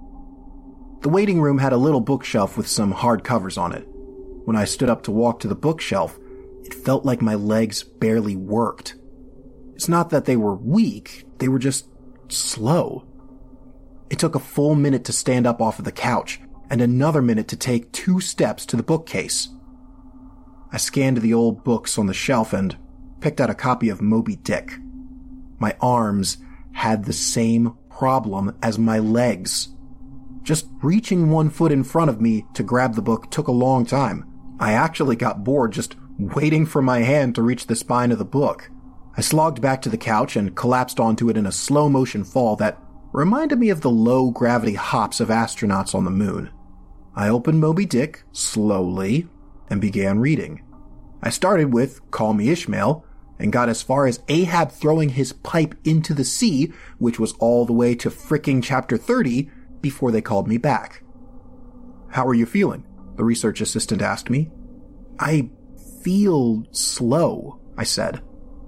The waiting room had a little bookshelf with some hard covers on it. When I stood up to walk to the bookshelf, it felt like my legs barely worked. It's not that they were weak, they were just slow. It took a full minute to stand up off of the couch, and another minute to take 2 steps to the bookcase. I scanned the old books on the shelf and picked out a copy of Moby Dick. My arms had the same problem as my legs. Just reaching one foot in front of me to grab the book took a long time. I actually got bored just waiting for my hand to reach the spine of the book. I slogged back to the couch and collapsed onto it in a slow-motion fall that reminded me of the low-gravity hops of astronauts on the moon. I opened Moby Dick slowly and began reading. I started with Call Me Ishmael and got as far as Ahab throwing his pipe into the sea, which was all the way to fricking chapter 30, before they called me back. "How are you feeling?" the research assistant asked me. "I feel slow," I said.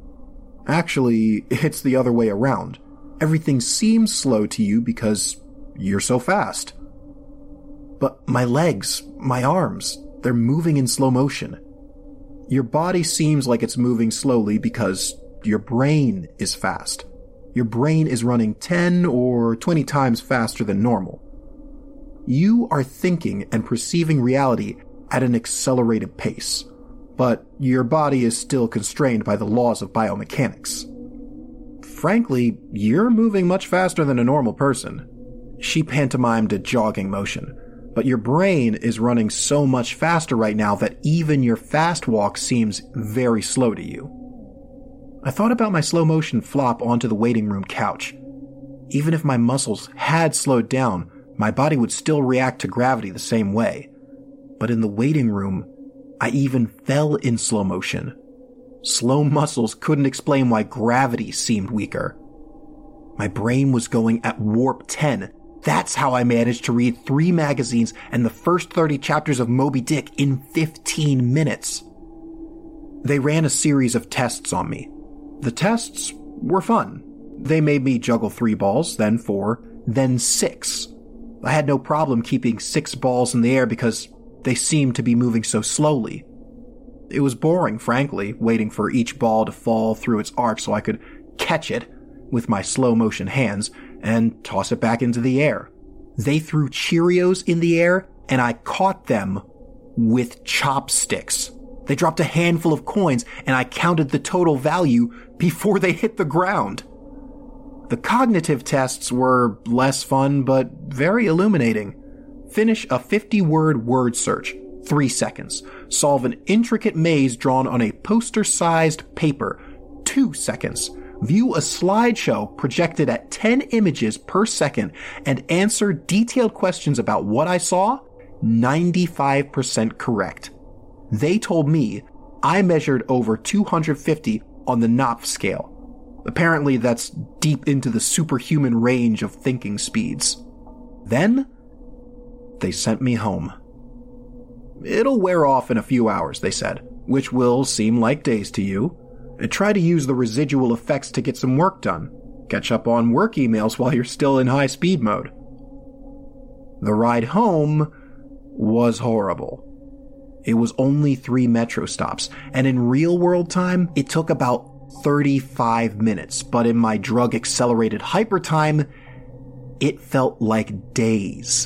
"Actually, it's the other way around. Everything seems slow to you because you're so fast." "But my legs, my arms, they're moving in slow motion." "Your body seems like it's moving slowly because your brain is fast. Your brain is running 10 or 20 times faster than normal. You are thinking and perceiving reality at an accelerated pace, but your body is still constrained by the laws of biomechanics. Frankly, you're moving much faster than a normal person." She pantomimed a jogging motion. "But your brain is running so much faster right now that even your fast walk seems very slow to you." I thought about my slow motion flop onto the waiting room couch. Even if my muscles had slowed down, my body would still react to gravity the same way. But in the waiting room, I even fell in slow motion. Slow muscles couldn't explain why gravity seemed weaker. My brain was going at warp 10. That's how I managed to read 3 magazines and the first 30 chapters of Moby Dick in 15 minutes. They ran a series of tests on me. The tests were fun. They made me juggle 3 balls, then 4, then 6. I had no problem keeping 6 balls in the air because they seemed to be moving so slowly. It was boring, frankly, waiting for each ball to fall through its arc so I could catch it with my slow motion hands and toss it back into the air. They threw Cheerios in the air and I caught them with chopsticks. They dropped a handful of coins and I counted the total value before they hit the ground. The cognitive tests were less fun but very illuminating. Finish a 50-word word search, 3 seconds. Solve an intricate maze drawn on a poster-sized paper, 2 seconds. View a slideshow projected at 10 images per second and answer detailed questions about what I saw, 95% correct. They told me I measured over 250 on the Knopf scale. Apparently that's deep into the superhuman range of thinking speeds. Then, they sent me home. "It'll wear off in a few hours," they said, "which will seem like days to you. Try to use the residual effects to get some work done. Catch up on work emails while you're still in high speed mode." The ride home was horrible. It was only 3 metro stops, and in real world time, it took about 35 minutes, but in my drug-accelerated hyper time, it felt like days.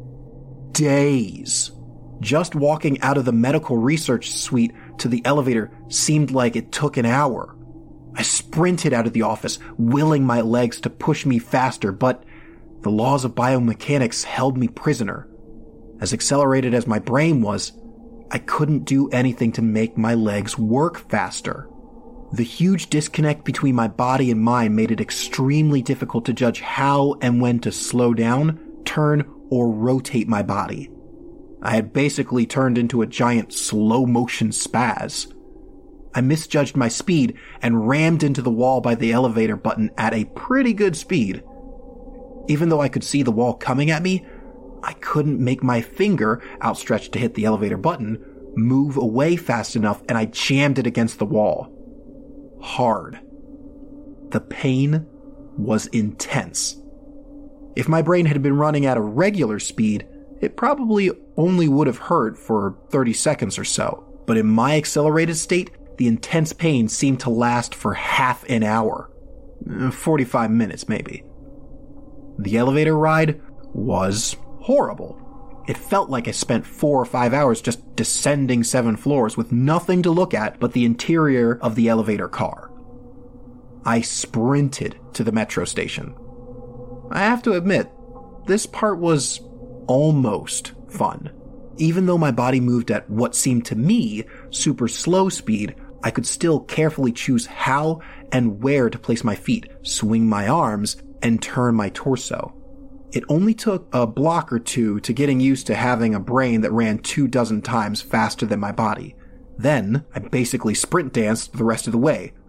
Days. Just walking out of the medical research suite to the elevator seemed like it took an hour. I sprinted out of the office, willing my legs to push me faster, but the laws of biomechanics held me prisoner. As accelerated as my brain was, I couldn't do anything to make my legs work faster. The huge disconnect between my body and mind made it extremely difficult to judge how and when to slow down, turn, or rotate my body. I had basically turned into a giant slow-motion spaz. I misjudged my speed and rammed into the wall by the elevator button at a pretty good speed. Even though I could see the wall coming at me, I couldn't make my finger, outstretched to hit the elevator button, move away fast enough, and I jammed it against the wall. Hard. The pain was intense. If my brain had been running at a regular speed, it probably only would have hurt for 30 seconds or so. But in my accelerated state, the intense pain seemed to last for half an hour. 45 minutes, maybe. The elevator ride was horrible. It felt like I spent 4 or 5 hours just descending 7 floors with nothing to look at but the interior of the elevator car. I sprinted to the metro station. I have to admit, this part was almost fun. Even though my body moved at what seemed to me super slow speed, I could still carefully choose how and where to place my feet, swing my arms, and turn my torso. It only took a block or two to getting used to having a brain that ran 24 times faster than my body. Then, I basically sprint danced the rest of the way,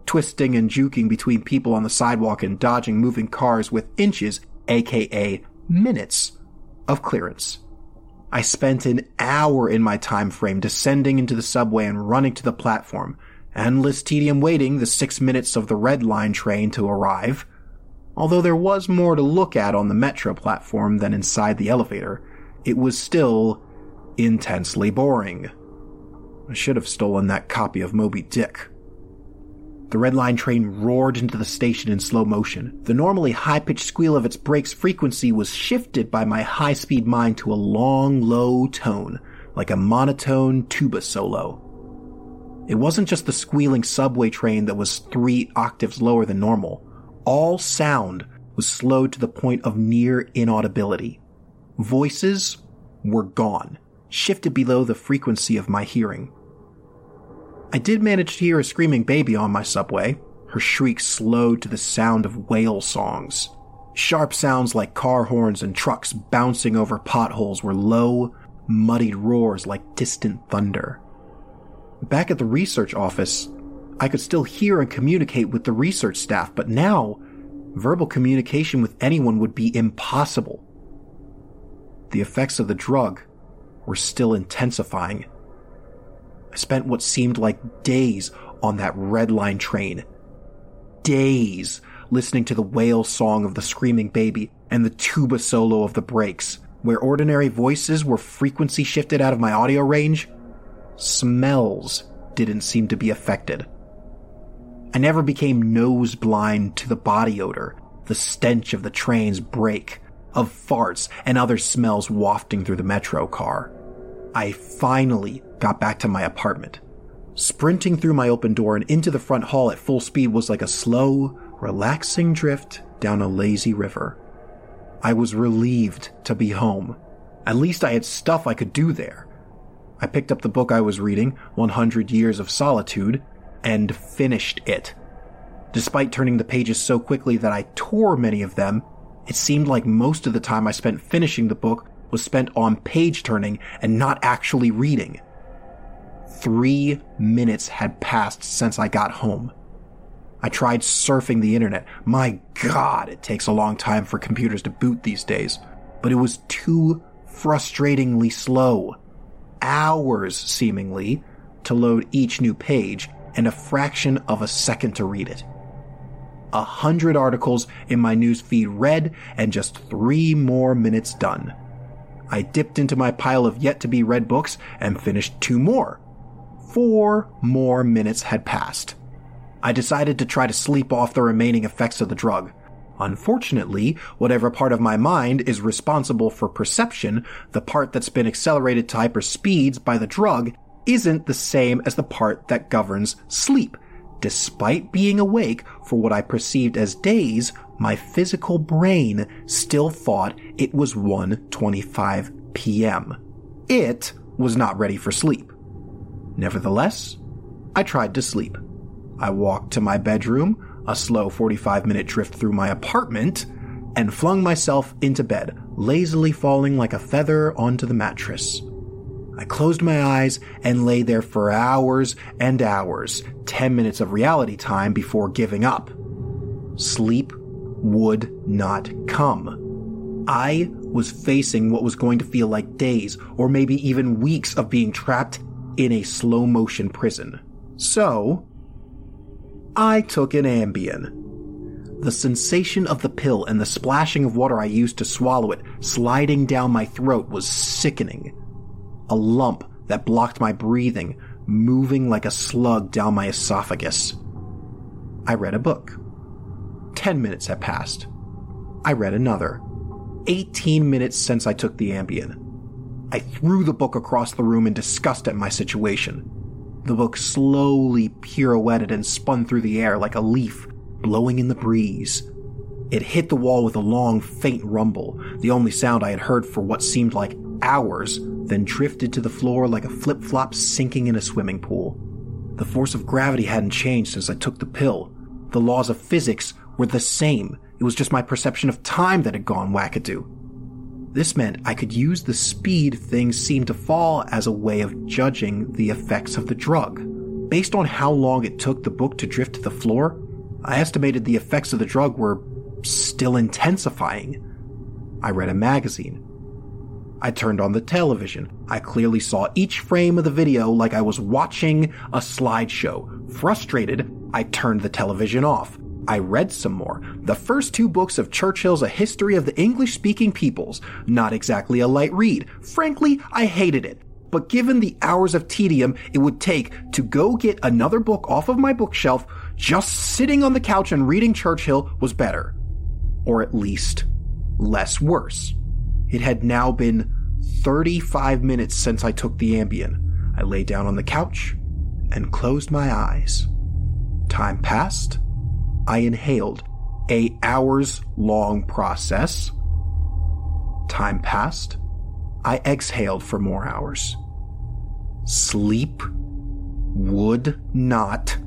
twisting and juking between people on the sidewalk and dodging moving cars with inches, aka minutes, of clearance. I spent an hour in my time frame descending into the subway and running to the platform, endless tedium waiting the 6 minutes of the Red Line train to arrive. Although there was more to look at on the metro platform than inside the elevator, it was still intensely boring. I should have stolen that copy of Moby Dick. The Red Line train roared into the station in slow motion. The normally high-pitched squeal of its brakes frequency was shifted by my high-speed mind to a long, low tone, like a monotone tuba solo. It wasn't just the squealing subway train that was 3 octaves lower than normal. All sound was slowed to the point of near inaudibility. Voices were gone, shifted below the frequency of my hearing. I did manage to hear a screaming baby on my subway, her shrieks slowed to the sound of whale songs. Sharp sounds like car horns and trucks bouncing over potholes were low, muddied roars like distant thunder. Back at the research office, I could still hear and communicate with the research staff, but now, verbal communication with anyone would be impossible. The effects of the drug were still intensifying. I spent what seemed like days on that Red Line train. Days listening to the wail song of the screaming baby and the tuba solo of the brakes. Where ordinary voices were frequency shifted out of my audio range, smells didn't seem to be affected. I never became nose blind to the body odor, the stench of the train's brake, of farts and other smells wafting through the metro car. I finally got back to my apartment. Sprinting through my open door and into the front hall at full speed was like a slow, relaxing drift down a lazy river. I was relieved to be home. At least I had stuff I could do there. I picked up the book I was reading, 100 Years of Solitude, and finished it. Despite turning the pages so quickly that I tore many of them, it seemed like most of the time I spent finishing the book was spent on page turning and not actually reading. 3 minutes had passed since I got home. I tried surfing the internet. My God, it takes a long time for computers to boot these days. But it was too frustratingly slow. Hours, seemingly, to load each new page, and a fraction of a second to read it. 100 articles in my news feed read, and just 3 more minutes done. I dipped into my pile of yet-to-be-read books and finished 2 more. 4 more minutes had passed. I decided to try to sleep off the remaining effects of the drug. Unfortunately, whatever part of my mind is responsible for perception, the part that's been accelerated to hyperspeeds by the drug, isn't the same as the part that governs sleep. Despite being awake for what I perceived as days, my physical brain still thought it was 1:25 p.m. It was not ready for sleep. Nevertheless, I tried to sleep. I walked to my bedroom, a slow 45-minute drift through my apartment, and flung myself into bed, lazily falling like a feather onto the mattress. I closed my eyes and lay there for hours and hours, 10 minutes of reality time before giving up. Sleep would not come. I was facing what was going to feel like days or maybe even weeks of being trapped in a slow-motion prison. So, I took an Ambien. The sensation of the pill and the splashing of water I used to swallow it sliding down my throat was sickening. A lump that blocked my breathing, moving like a slug down my esophagus. I read a book. 10 minutes had passed. I read another. 18 minutes since I took the Ambien. I threw the book across the room in disgust at my situation. The book slowly pirouetted and spun through the air like a leaf blowing in the breeze. It hit the wall with a long, faint rumble, the only sound I had heard for what seemed like hours, then drifted to the floor like a flip-flop sinking in a swimming pool. The force of gravity hadn't changed since I took the pill. The laws of physics were the same. It was just my perception of time that had gone wackadoo. This meant I could use the speed things seemed to fall as a way of judging the effects of the drug. Based on how long it took the book to drift to the floor, I estimated the effects of the drug were still intensifying. I read a magazine. I turned on the television. I clearly saw each frame of the video like I was watching a slideshow. Frustrated, I turned the television off. I read some more. The first 2 books of Churchill's A History of the English-Speaking Peoples. Not exactly a light read. Frankly, I hated it. But given the hours of tedium it would take to go get another book off of my bookshelf, just sitting on the couch and reading Churchill was better. Or at least, less worse. It had now been 35 minutes since I took the Ambien. I lay down on the couch and closed my eyes. Time passed. I inhaled a hours-long process. Time passed. I exhaled for more hours. Sleep would not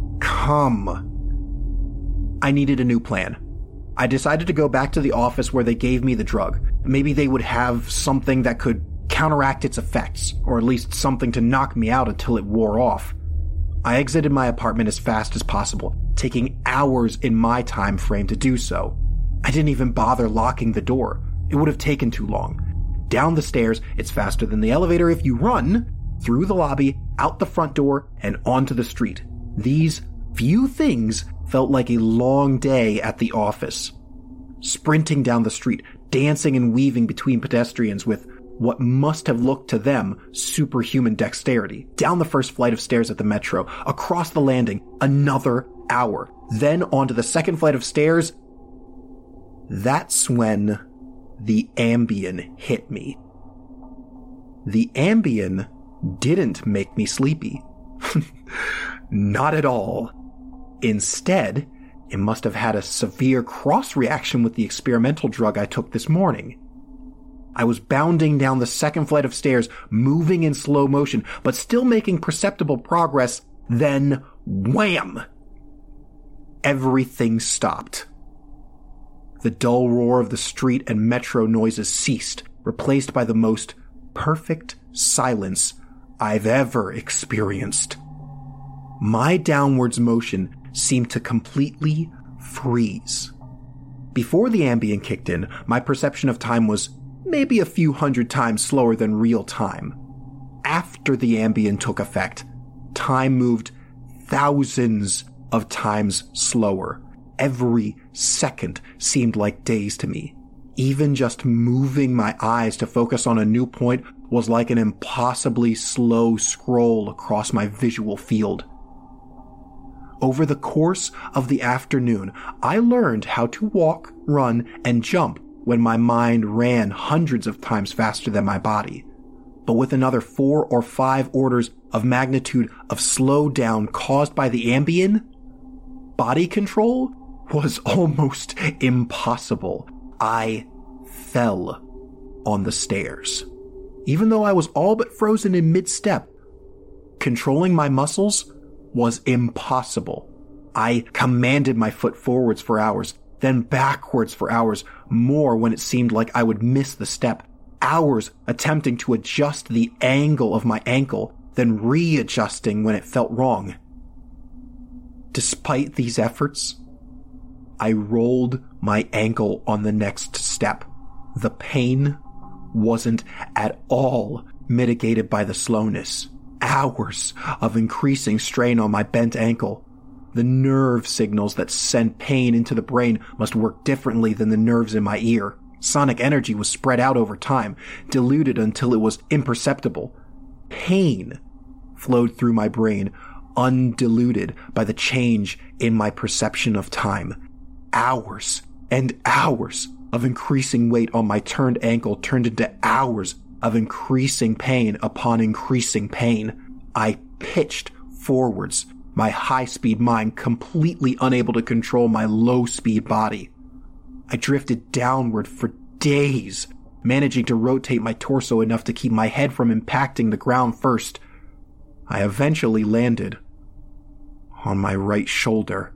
come. I needed a new plan. I decided to go back to the office where they gave me the drug. Maybe they would have something that could counteract its effects, or at least something to knock me out until it wore off. I exited my apartment as fast as possible, taking hours in my time frame to do so. I didn't even bother locking the door. It would have taken too long. Down the stairs, it's faster than the elevator if you run, through the lobby, out the front door, and onto the street. These few things felt like a long day at the office. Sprinting down the street, dancing and weaving between pedestrians with what must have looked to them superhuman dexterity. Down the first flight of stairs at the metro, across the landing, another hour. Then onto the second flight of stairs. That's when the Ambien hit me. The Ambien didn't make me sleepy. Not at all. Instead, it must have had a severe cross-reaction with the experimental drug I took this morning. I was bounding down the second flight of stairs, moving in slow motion, but still making perceptible progress. Then, wham! Everything stopped. The dull roar of the street and metro noises ceased, replaced by the most perfect silence I've ever experienced. My downwards motion seemed to completely freeze. Before the Ambien kicked in, my perception of time was maybe a few hundred times slower than real time. After the Ambien took effect, time moved thousands of times slower. Every second seemed like days to me. Even just moving my eyes to focus on a new point was like an impossibly slow scroll across my visual field. Over the course of the afternoon, I learned how to walk, run, and jump when my mind ran hundreds of times faster than my body. But with another 4 or 5 orders of magnitude of slowdown caused by the Ambien, body control was almost impossible. I fell on the stairs. Even though I was all but frozen in mid-step, controlling my muscles was impossible. I commanded my foot forwards for hours, then backwards for hours, more when it seemed like I would miss the step. Hours attempting to adjust the angle of my ankle, then readjusting when it felt wrong. Despite these efforts, I rolled my ankle on the next step. The pain wasn't at all mitigated by the slowness. Hours of increasing strain on my bent ankle. The nerve signals that send pain into the brain must work differently than the nerves in my ear. Sonic energy was spread out over time, diluted until it was imperceptible. Pain flowed through my brain, undiluted by the change in my perception of time. Hours and hours of increasing weight on my turned ankle turned into hours of increasing pain upon increasing pain. I pitched forwards, my high-speed mind completely unable to control my low-speed body. I drifted downward for days, managing to rotate my torso enough to keep my head from impacting the ground first. I eventually landed on my right shoulder.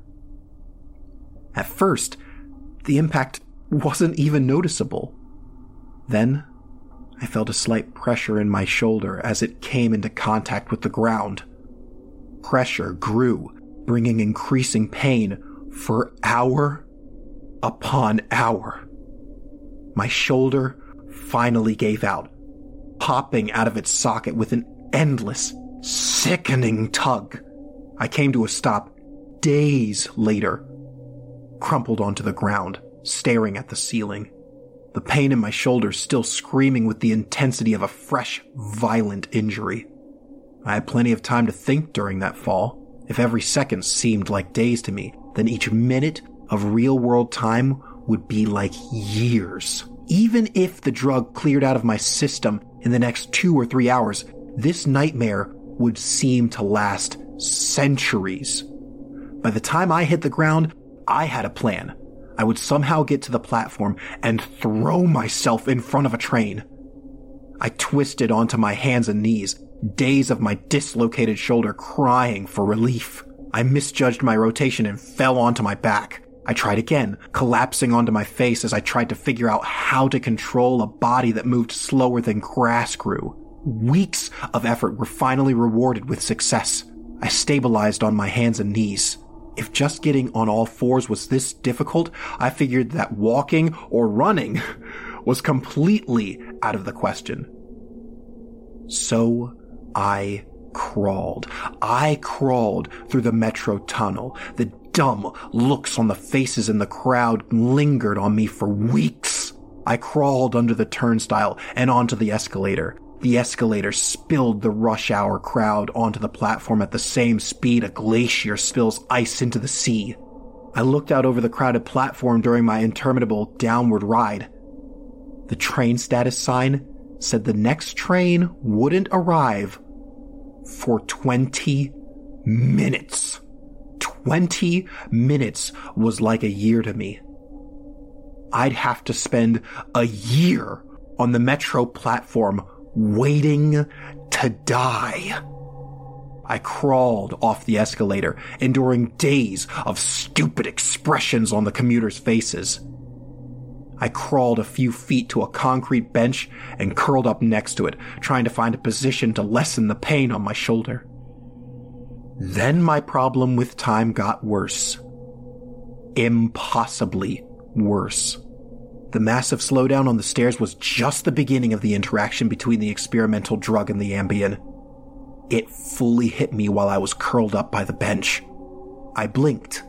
At first, the impact wasn't even noticeable. Then, I felt a slight pressure in my shoulder as it came into contact with the ground. pressure grew, bringing increasing pain for hour upon hour. My shoulder finally gave out, popping out of its socket with an endless, sickening tug. I came to a stop days later, crumpled onto the ground, staring at the ceiling. The pain in my shoulder still screaming with the intensity of a fresh, violent injury. I had plenty of time to think during that fall. If every second seemed like days to me, then each minute of real-world time would be like years. Even if the drug cleared out of my system in the next 2 or 3 hours, this nightmare would seem to last centuries. By the time I hit the ground, I had a plan. I would somehow get to the platform and throw myself in front of a train. I twisted onto my hands and knees, days of my dislocated shoulder crying for relief. I misjudged my rotation and fell onto my back. I tried again, collapsing onto my face as I tried to figure out how to control a body that moved slower than grass grew. Weeks of effort were finally rewarded with success. I stabilized on my hands and knees. If just getting on all fours was this difficult, I figured that walking or running was completely out of the question. So I crawled. I crawled through the metro tunnel. The dumb looks on the faces in the crowd lingered on me for weeks. I crawled under the turnstile and onto the escalator. The escalator spilled the rush hour crowd onto the platform at the same speed a glacier spills ice into the sea. I looked out over the crowded platform during my interminable downward ride. The train status sign said the next train wouldn't arrive for 20 minutes. 20 minutes was like a year to me. I'd have to spend a year on the metro platform waiting to die. I crawled off the escalator, enduring days of stupid expressions on the commuters' faces. I crawled a few feet to a concrete bench and curled up next to it, trying to find a position to lessen the pain on my shoulder. Then my problem with time got worse. Impossibly worse. The massive slowdown on the stairs was just the beginning of the interaction between the experimental drug and the Ambien. It fully hit me while I was curled up by the bench. I blinked.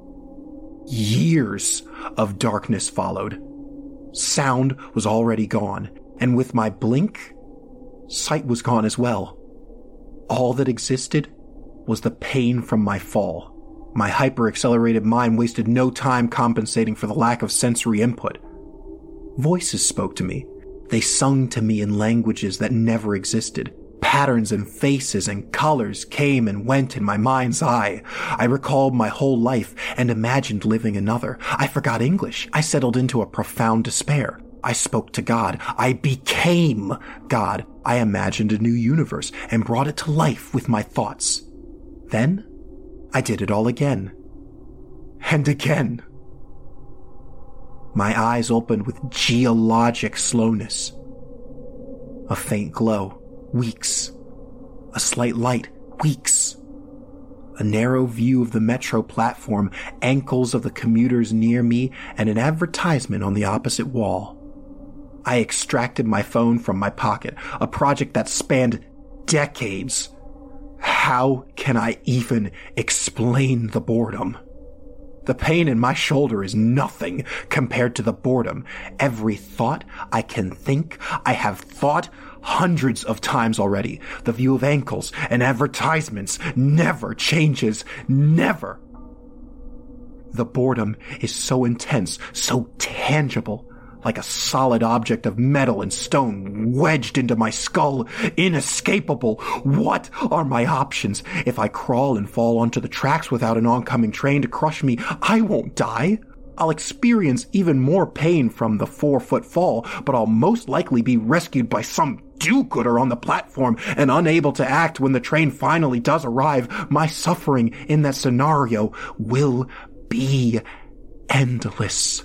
Years of darkness followed. Sound was already gone, and with my blink, sight was gone as well. All that existed was the pain from my fall. My hyper-accelerated mind wasted no time compensating for the lack of sensory input. Voices spoke to me. They sung to me in languages that never existed. Patterns and faces and colors came and went in my mind's eye. I recalled my whole life and imagined living another. I forgot English. I settled into a profound despair. I spoke to God. I became God. I imagined a new universe and brought it to life with my thoughts. Then, I did it all again. And again. My eyes opened with geologic slowness. A faint glow. Weeks. A slight light. Weeks. A narrow view of the metro platform, ankles of the commuters near me, and an advertisement on the opposite wall. I extracted my phone from my pocket, a project that spanned decades. How can I even explain the boredom? The pain in my shoulder is nothing compared to the boredom. Every thought I can think, I have thought hundreds of times already. The view of ankles and advertisements never changes. Never. The boredom is so intense, so tangible, like a solid object of metal and stone wedged into my skull, inescapable. What are my options? If I crawl and fall onto the tracks without an oncoming train to crush me, I won't die. I'll experience even more pain from the 4-foot fall, but I'll most likely be rescued by some do-gooder on the platform and unable to act when the train finally does arrive. My suffering in that scenario will be endless.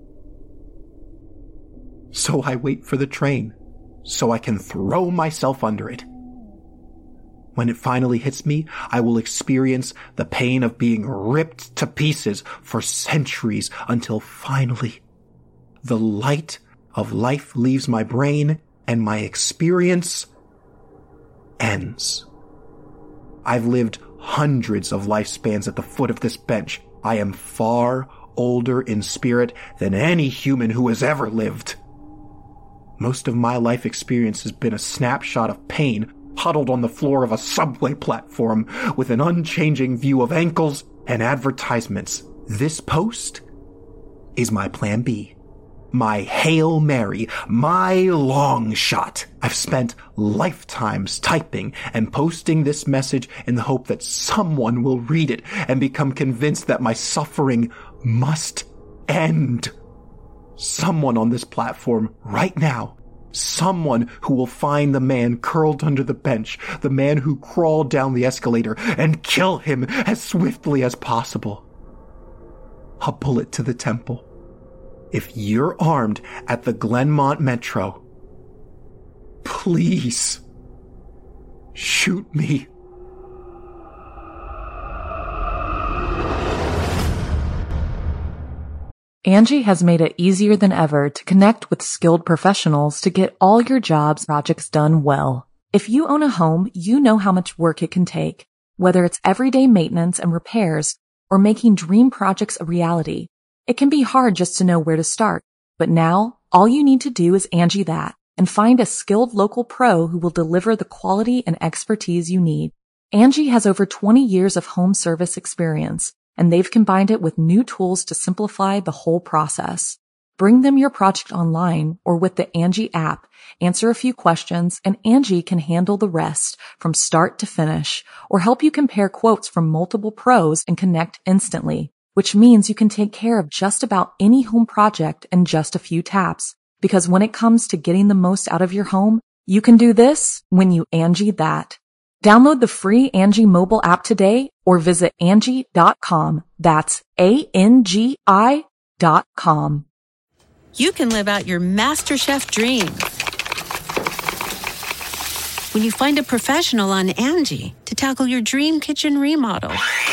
So I wait for the train, so I can throw myself under it. When it finally hits me, I will experience the pain of being ripped to pieces for centuries until finally the light of life leaves my brain and my experience ends. I've lived hundreds of lifespans at the foot of this bench. I am far older in spirit than any human who has ever lived. Most of my life experience has been a snapshot of pain huddled on the floor of a subway platform with an unchanging view of ankles and advertisements. This post is my plan B. My Hail Mary, my long shot. I've spent lifetimes typing and posting this message in the hope that someone will read it and become convinced that my suffering must end. Someone on this platform right now, someone who will find the man curled under the bench, the man who crawled down the escalator, and kill him as swiftly as possible. A bullet to the temple. If you're armed at the Glenmont Metro, please shoot me. Angie has made it easier than ever to connect with skilled professionals to get all your jobs projects done well. If you own a home, you know how much work it can take, whether it's everyday maintenance and repairs or making dream projects a reality. It can be hard just to know where to start, but now all you need to do is Angie that and find a skilled local pro who will deliver the quality and expertise you need. Angie has over 20 years of home service experience, and they've combined it with new tools to simplify the whole process. Bring them your project online or with the Angie app, answer a few questions, and Angie can handle the rest from start to finish or help you compare quotes from multiple pros and connect instantly, which means you can take care of just about any home project in just a few taps. Because when it comes to getting the most out of your home, you can do this when you Angie that. Download the free Angie mobile app today or visit Angie.com. That's ANGI.com. You can live out your MasterChef dreams when you find a professional on Angie to tackle your dream kitchen remodel.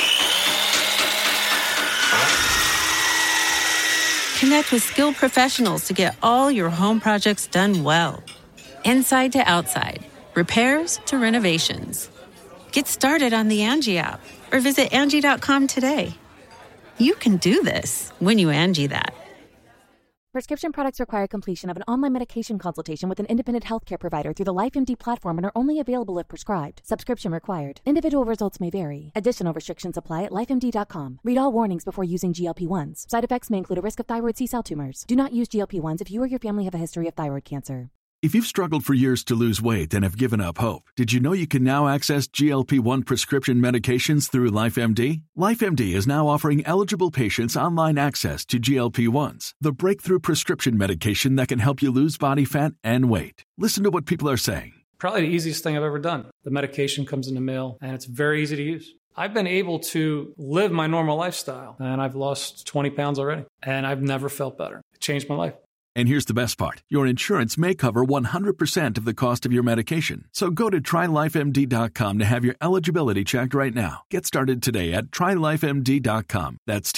Connect with skilled professionals to get all your home projects done well. Inside to outside, repairs to renovations. Get started on the Angie app or visit Angie.com today. You can do this when you Angie that. Prescription products require completion of an online medication consultation with an independent healthcare provider through the LifeMD platform and are only available if prescribed. Subscription required. Individual results may vary. Additional restrictions apply at lifemd.com. Read all warnings before using GLP-1s. Side effects may include a risk of thyroid C-cell tumors. Do not use GLP-1s if you or your family have a history of thyroid cancer. If you've struggled for years to lose weight and have given up hope, did you know you can now access GLP-1 prescription medications through LifeMD? LifeMD is now offering eligible patients online access to GLP-1s, the breakthrough prescription medication that can help you lose body fat and weight. Listen to what people are saying. Probably the easiest thing I've ever done. The medication comes in the mail, and it's very easy to use. I've been able to live my normal lifestyle, and I've lost 20 pounds already, and I've never felt better. It changed my life. And here's the best part. Your insurance may cover 100% of the cost of your medication. So go to TryLifeMD.com to have your eligibility checked right now. Get started today at TryLifeMD.com. That's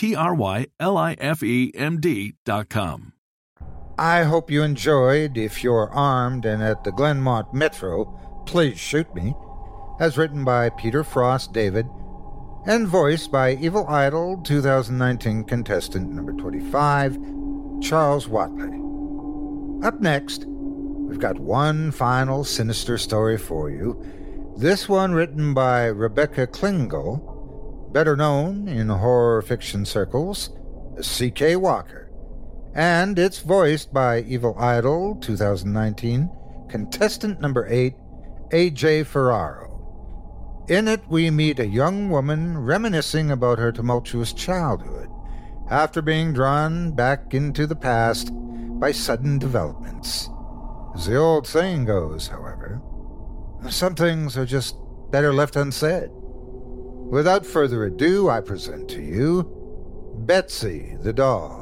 TryLifeMD.com. I hope you enjoyed If You're Armed and at the Glenmont Metro, Please Shoot Me, as written by Peter Frost David and voiced by Evil Idol 2019 contestant number 25, Charles Watley. Up next, we've got one final sinister story for you. This one written by Rebecca Klingel, better known in horror fiction circles as C.K. Walker. And it's voiced by Evil Idol 2019 contestant number 8, A.J. Ferraro. In it, we meet a young woman reminiscing about her tumultuous childhood after being drawn back into the past by sudden developments. As the old saying goes, however, some things are just better left unsaid. Without further ado, I present to you Betsy the Doll.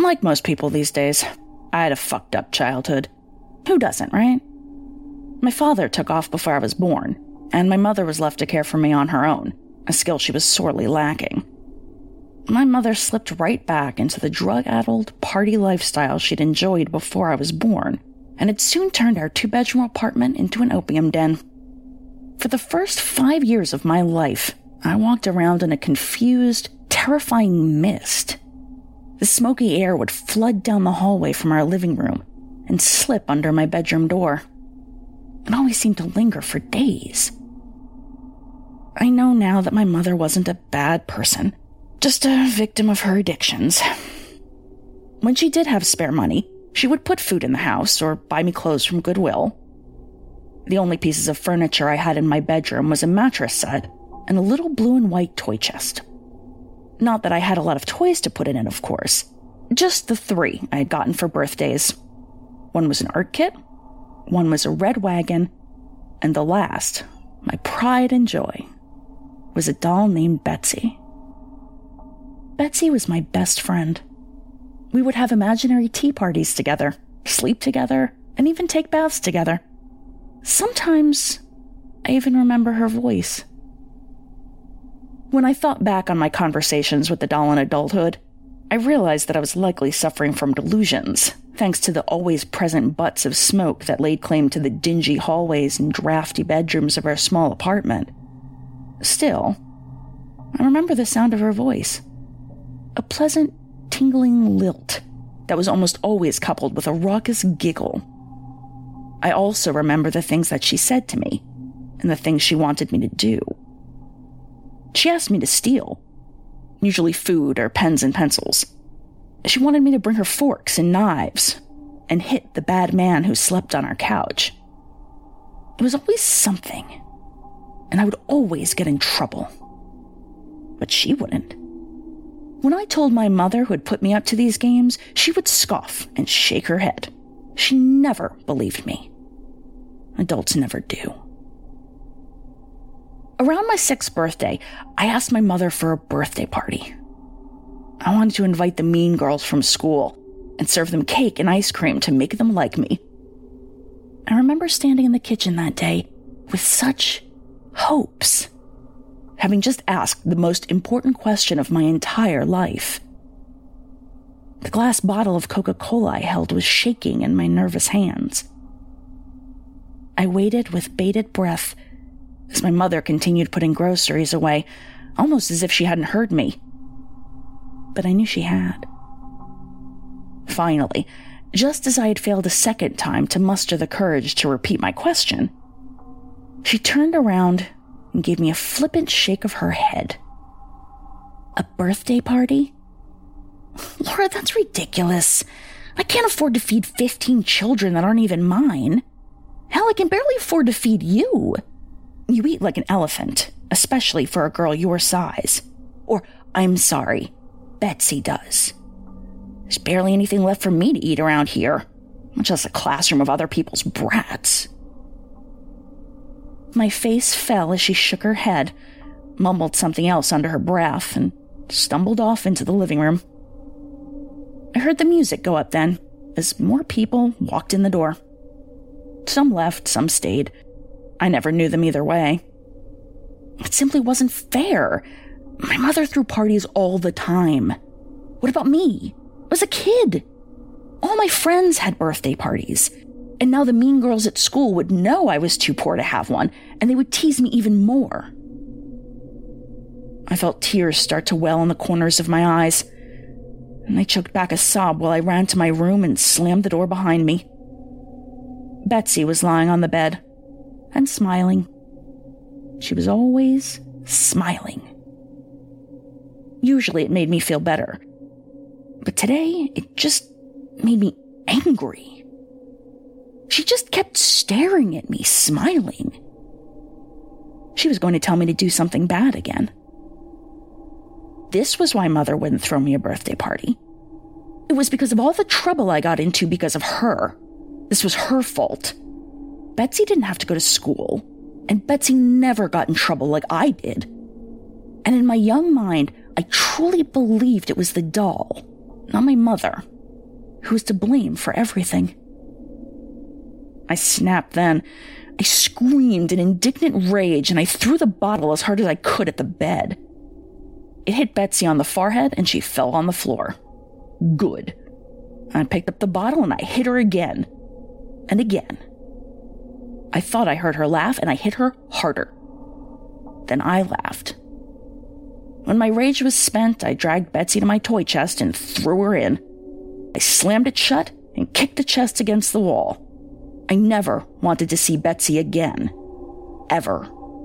Like most people these days, I had a fucked up childhood. Who doesn't, right? My father took off before I was born, and my mother was left to care for me on her own, a skill she was sorely lacking. My mother slipped right back into the drug-addled party lifestyle she'd enjoyed before I was born, and it soon turned our 2-bedroom apartment into an opium den. For the first 5 years of my life, I walked around in a confused, terrifying mist. The smoky air would flood down the hallway from our living room and slip under my bedroom door. It always seemed to linger for days. I know now that my mother wasn't a bad person, just a victim of her addictions. When she did have spare money, she would put food in the house or buy me clothes from Goodwill. The only pieces of furniture I had in my bedroom was a mattress set and a little blue and white toy chest. Not that I had a lot of toys to put in it, of course. Just the 3 I had gotten for birthdays. One was an art kit, one was a red wagon, and the last, my pride and joy, was a doll named Betsy. Betsy was my best friend. We would have imaginary tea parties together, sleep together, and even take baths together. Sometimes, I even remember her voice. When I thought back on my conversations with the doll in adulthood, I realized that I was likely suffering from delusions, thanks to the always-present butts of smoke that laid claim to the dingy hallways and drafty bedrooms of our small apartment. Still, I remember the sound of her voice. A pleasant, tingling lilt that was almost always coupled with a raucous giggle. I also remember the things that she said to me, and the things she wanted me to do. She asked me to steal, usually food or pens and pencils. She wanted me to bring her forks and knives, and hit the bad man who slept on our couch. It was always something, and I would always get in trouble. But she wouldn't. When I told my mother who had put me up to these games, she would scoff and shake her head. She never believed me. Adults never do. Around my 6th birthday, I asked my mother for a birthday party. I wanted to invite the mean girls from school and serve them cake and ice cream to make them like me. I remember standing in the kitchen that day with such hopes, having just asked the most important question of my entire life. The glass bottle of Coca-Cola I held was shaking in my nervous hands. I waited with bated breath as my mother continued putting groceries away, almost as if she hadn't heard me. But I knew she had. Finally, just as I had failed a second time to muster the courage to repeat my question, she turned around and gave me a flippant shake of her head. A birthday party? Laura, that's ridiculous. I can't afford to feed 15 children that aren't even mine. Hell, I can barely afford to feed you. You eat like an elephant, especially for a girl your size. Or, I'm sorry, Betsy does. There's barely anything left for me to eat around here, much less a classroom of other people's brats. My face fell as she shook her head, mumbled something else under her breath, and stumbled off into the living room. I heard the music go up then, as more people walked in the door. Some left, some stayed. I never knew them either way. It simply wasn't fair. My mother threw parties all the time. What about me? I was a kid. All my friends had birthday parties. And now the mean girls at school would know I was too poor to have one, and they would tease me even more. I felt tears start to well in the corners of my eyes, and I choked back a sob while I ran to my room and slammed the door behind me. Betsy was lying on the bed, and smiling. She was always smiling. Usually it made me feel better, but today it just made me angry. She just kept staring at me, smiling. She was going to tell me to do something bad again. This was why Mother wouldn't throw me a birthday party. It was because of all the trouble I got into because of her. This was her fault. Betsy didn't have to go to school, and Betsy never got in trouble like I did. And in my young mind, I truly believed it was the doll, not my mother, who was to blame for everything. I snapped then. I screamed in indignant rage, and I threw the bottle as hard as I could at the bed. It hit Betsy on the forehead, and she fell on the floor. Good. I picked up the bottle, and I hit her again. And again. I thought I heard her laugh, and I hit her harder. Then I laughed. When my rage was spent, I dragged Betsy to my toy chest and threw her in. I slammed it shut and kicked the chest against the wall. I never wanted to see Betsy again. Ever.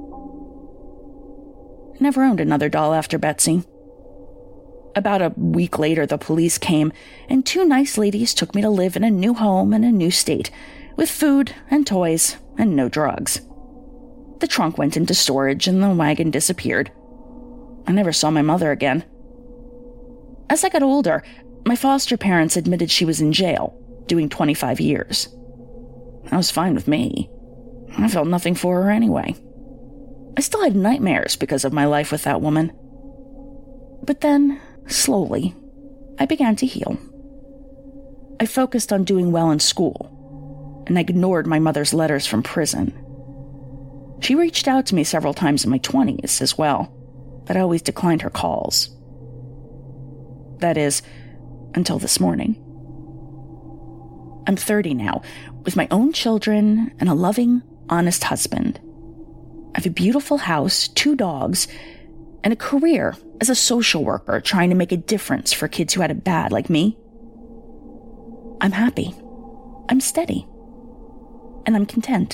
I never owned another doll after Betsy. About a week later, the police came, and 2 nice ladies took me to live in a new home in a new state, with food and toys and no drugs. The trunk went into storage and the wagon disappeared. I never saw my mother again. As I got older, my foster parents admitted she was in jail, doing 25 years. That was fine with me. I felt nothing for her anyway. I still had nightmares because of my life with that woman. But then, slowly, I began to heal. I focused on doing well in school, and I ignored my mother's letters from prison. She reached out to me several times in my 20s as well, but I always declined her calls. That is, until this morning. I'm 30 now, with my own children and a loving, honest husband. I have a beautiful house, 2 dogs, and a career as a social worker trying to make a difference for kids who had it bad like me. I'm happy. I'm steady. And I'm content.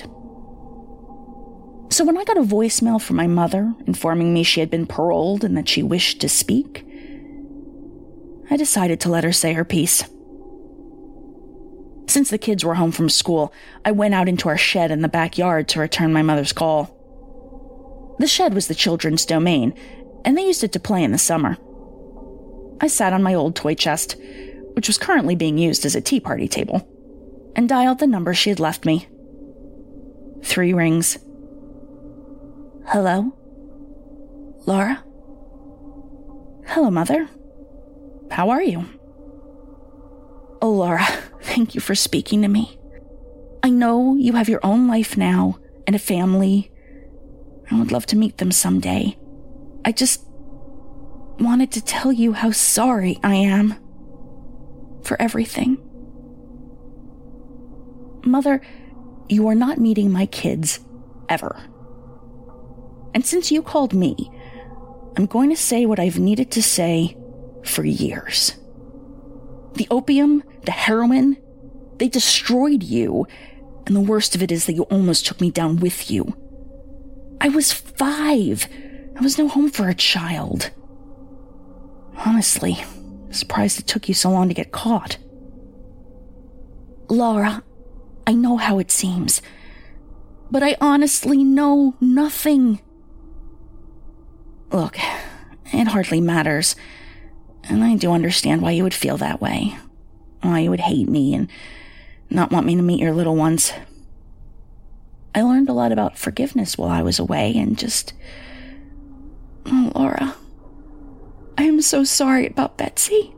So when I got a voicemail from my mother informing me she had been paroled and that she wished to speak, I decided to let her say her piece. Since the kids were home from school, I went out into our shed in the backyard to return my mother's call. The shed was the children's domain, and they used it to play in the summer. I sat on my old toy chest, which was currently being used as a tea party table, and dialed the number she had left me. 3 rings. Hello? Laura? Hello, Mother. How are you? Oh, Laura, thank you for speaking to me. I know you have your own life now and a family. I would love to meet them someday. I just wanted to tell you how sorry I am for everything. Mother, you are not meeting my kids ever. And since you called me, I'm going to say what I've needed to say for years. The opium, the heroin, they destroyed you, and the worst of it is that you almost took me down with you. I was 5. There was no home for a child. Honestly, I'm surprised it took you so long to get caught. Laura, I know how it seems, but I honestly know nothing. Look, it hardly matters. And I do understand why you would feel that way. Why you would hate me and not want me to meet your little ones. I learned a lot about forgiveness while I was away and just... Oh, Laura. I am so sorry about Betsy.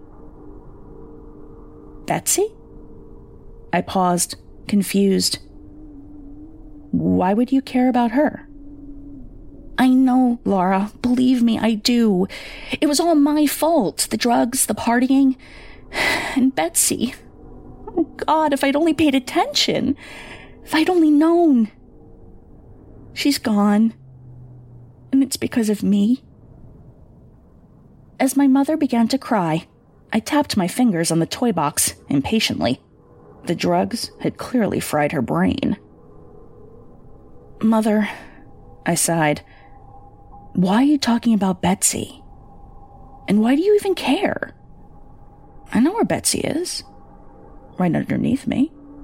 Betsy? I paused, confused. Why would you care about her? I know, Laura. Believe me, I do. It was all my fault. The drugs, the partying, and Betsy. Oh, God, if I'd only paid attention. If I'd only known. She's gone. And it's because of me. As my mother began to cry, I tapped my fingers on the toy box impatiently. The drugs had clearly fried her brain. Mother, I sighed. Why are you talking about Betsy? And why do you even care? I know where Betsy is. Right underneath me.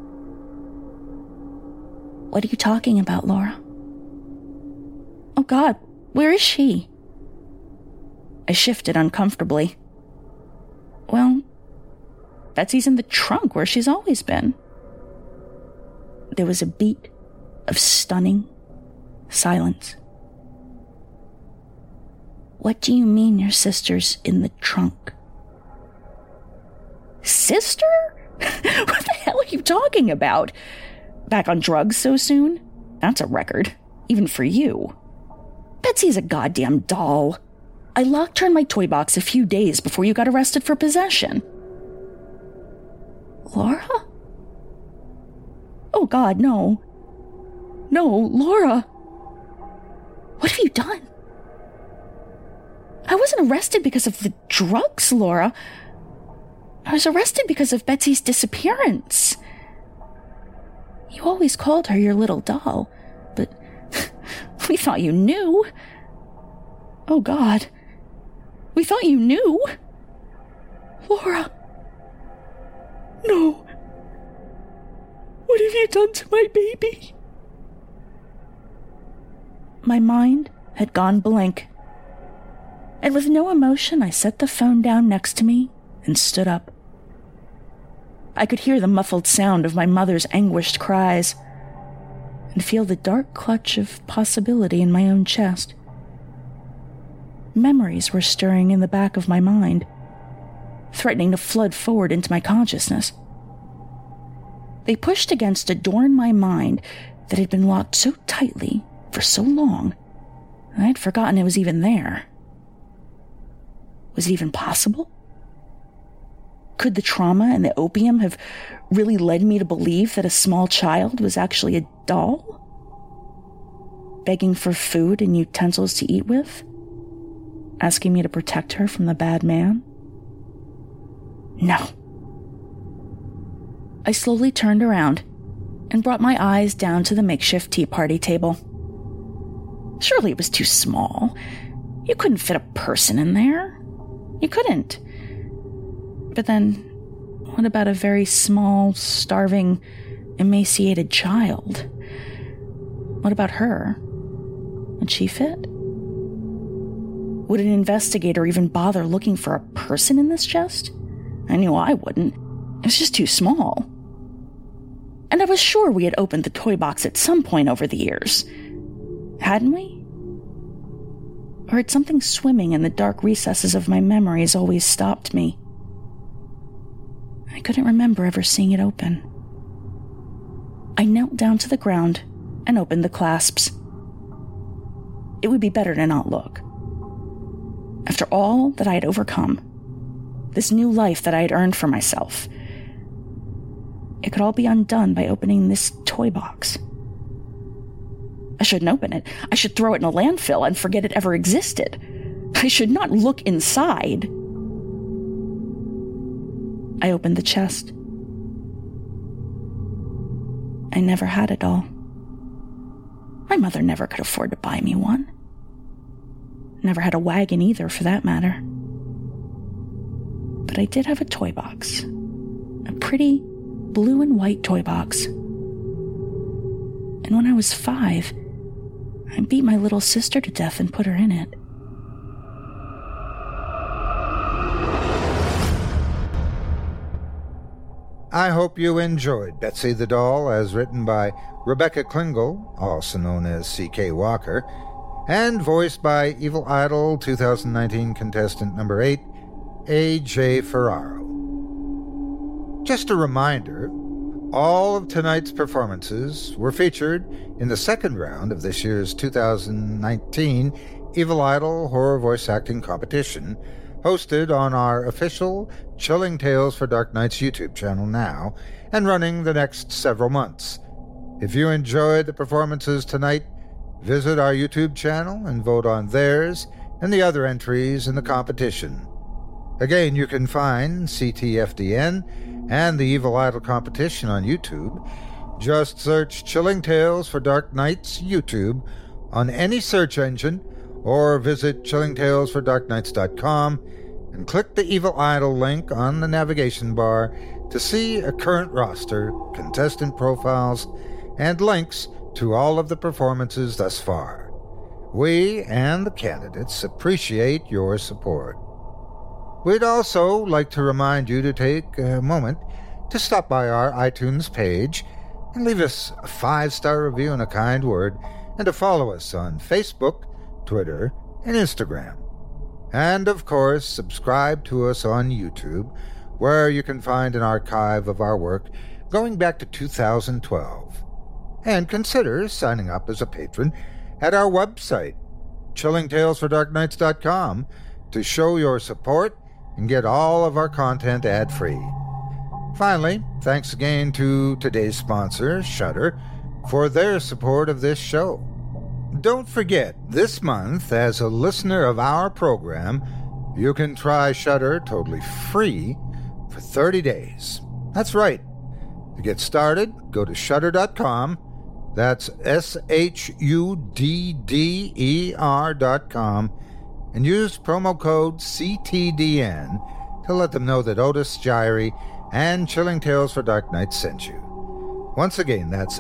What are you talking about, Laura? Oh, God, where is she? I shifted uncomfortably. Well, Betsy's in the trunk where she's always been. There was a beat of stunning silence. What do you mean your sister's in the trunk? Sister? What the hell are you talking about? Back on drugs so soon? That's a record, even for you. Betsy's a goddamn doll. I locked her in my toy box a few days before you got arrested for possession. Laura? Oh, God, no. No, Laura. What have you done? I wasn't arrested because of the drugs, Laura. I was arrested because of Betsy's disappearance. You always called her your little doll, but we thought you knew. Oh, God. We thought you knew. Laura. No. What have you done to my baby? My mind had gone blank. And with no emotion, I set the phone down next to me and stood up. I could hear the muffled sound of my mother's anguished cries and feel the dark clutch of possibility in my own chest. Memories were stirring in the back of my mind, threatening to flood forward into my consciousness. They pushed against a door in my mind that had been locked so tightly for so long that I had forgotten it was even there. Was it even possible? Could the trauma and the opium have really led me to believe that a small child was actually a doll? Begging for food and utensils to eat with? Asking me to protect her from the bad man? No. I slowly turned around and brought my eyes down to the makeshift tea party table. Surely it was too small. You couldn't fit a person in there. You couldn't. But then, what about a very small, starving, emaciated child? What about her? Would she fit? Would an investigator even bother looking for a person in this chest? I knew I wouldn't. It was just too small. And I was sure we had opened the toy box at some point over the years. Hadn't we? Or had something swimming in the dark recesses of my memories always stopped me? I couldn't remember ever seeing it open. I knelt down to the ground and opened the clasps. It would be better to not look. After all that I had overcome, this new life that I had earned for myself, it could all be undone by opening this toy box. I shouldn't open it. I should throw it in a landfill and forget it ever existed. I should not look inside. I opened the chest. I never had a doll. My mother never could afford to buy me one. Never had a wagon either, for that matter. But I did have a toy box. A pretty blue and white toy box. And when I was 5, I beat my little sister to death and put her in it. I hope you enjoyed Betsy the Doll, as written by Rebecca Klingel, also known as C.K. Walker, and voiced by Evil Idol 2019 contestant number 8, A.J. Ferraro. Just a reminder, all of tonight's performances were featured in the second round of this year's 2019 Evil Idol Horror Voice Acting Competition, hosted on our official Chilling Tales for Dark Nights YouTube channel now, and running the next several months. If you enjoyed the performances tonight, visit our YouTube channel and vote on theirs and the other entries in the competition. Again, you can find CTFDN and the Evil Idol competition on YouTube. Just search Chilling Tales for Dark Nights YouTube on any search engine, or visit chillingtalesfordarknights.com and click the Evil Idol link on the navigation bar to see a current roster, contestant profiles, and links to all of the performances thus far. We and the candidates appreciate your support. We'd also like to remind you to take a moment to stop by our iTunes page and leave us a 5-star review and a kind word, and to follow us on Facebook, Twitter, and Instagram. And of course, subscribe to us on YouTube, where you can find an archive of our work going back to 2012. And consider signing up as a patron at our website, chillingtalesfordarknights.com, to show your support and get all of our content ad-free. Finally, thanks again to today's sponsor, Shudder, for their support of this show. Don't forget, this month, as a listener of our program, you can try Shudder totally free for 30 days. That's right. To get started, go to shudder.com. That's SHUDDER.com, and use promo code CTDN to let them know that Otis Jiry and Chilling Tales for Dark Nights sent you. Once again, that's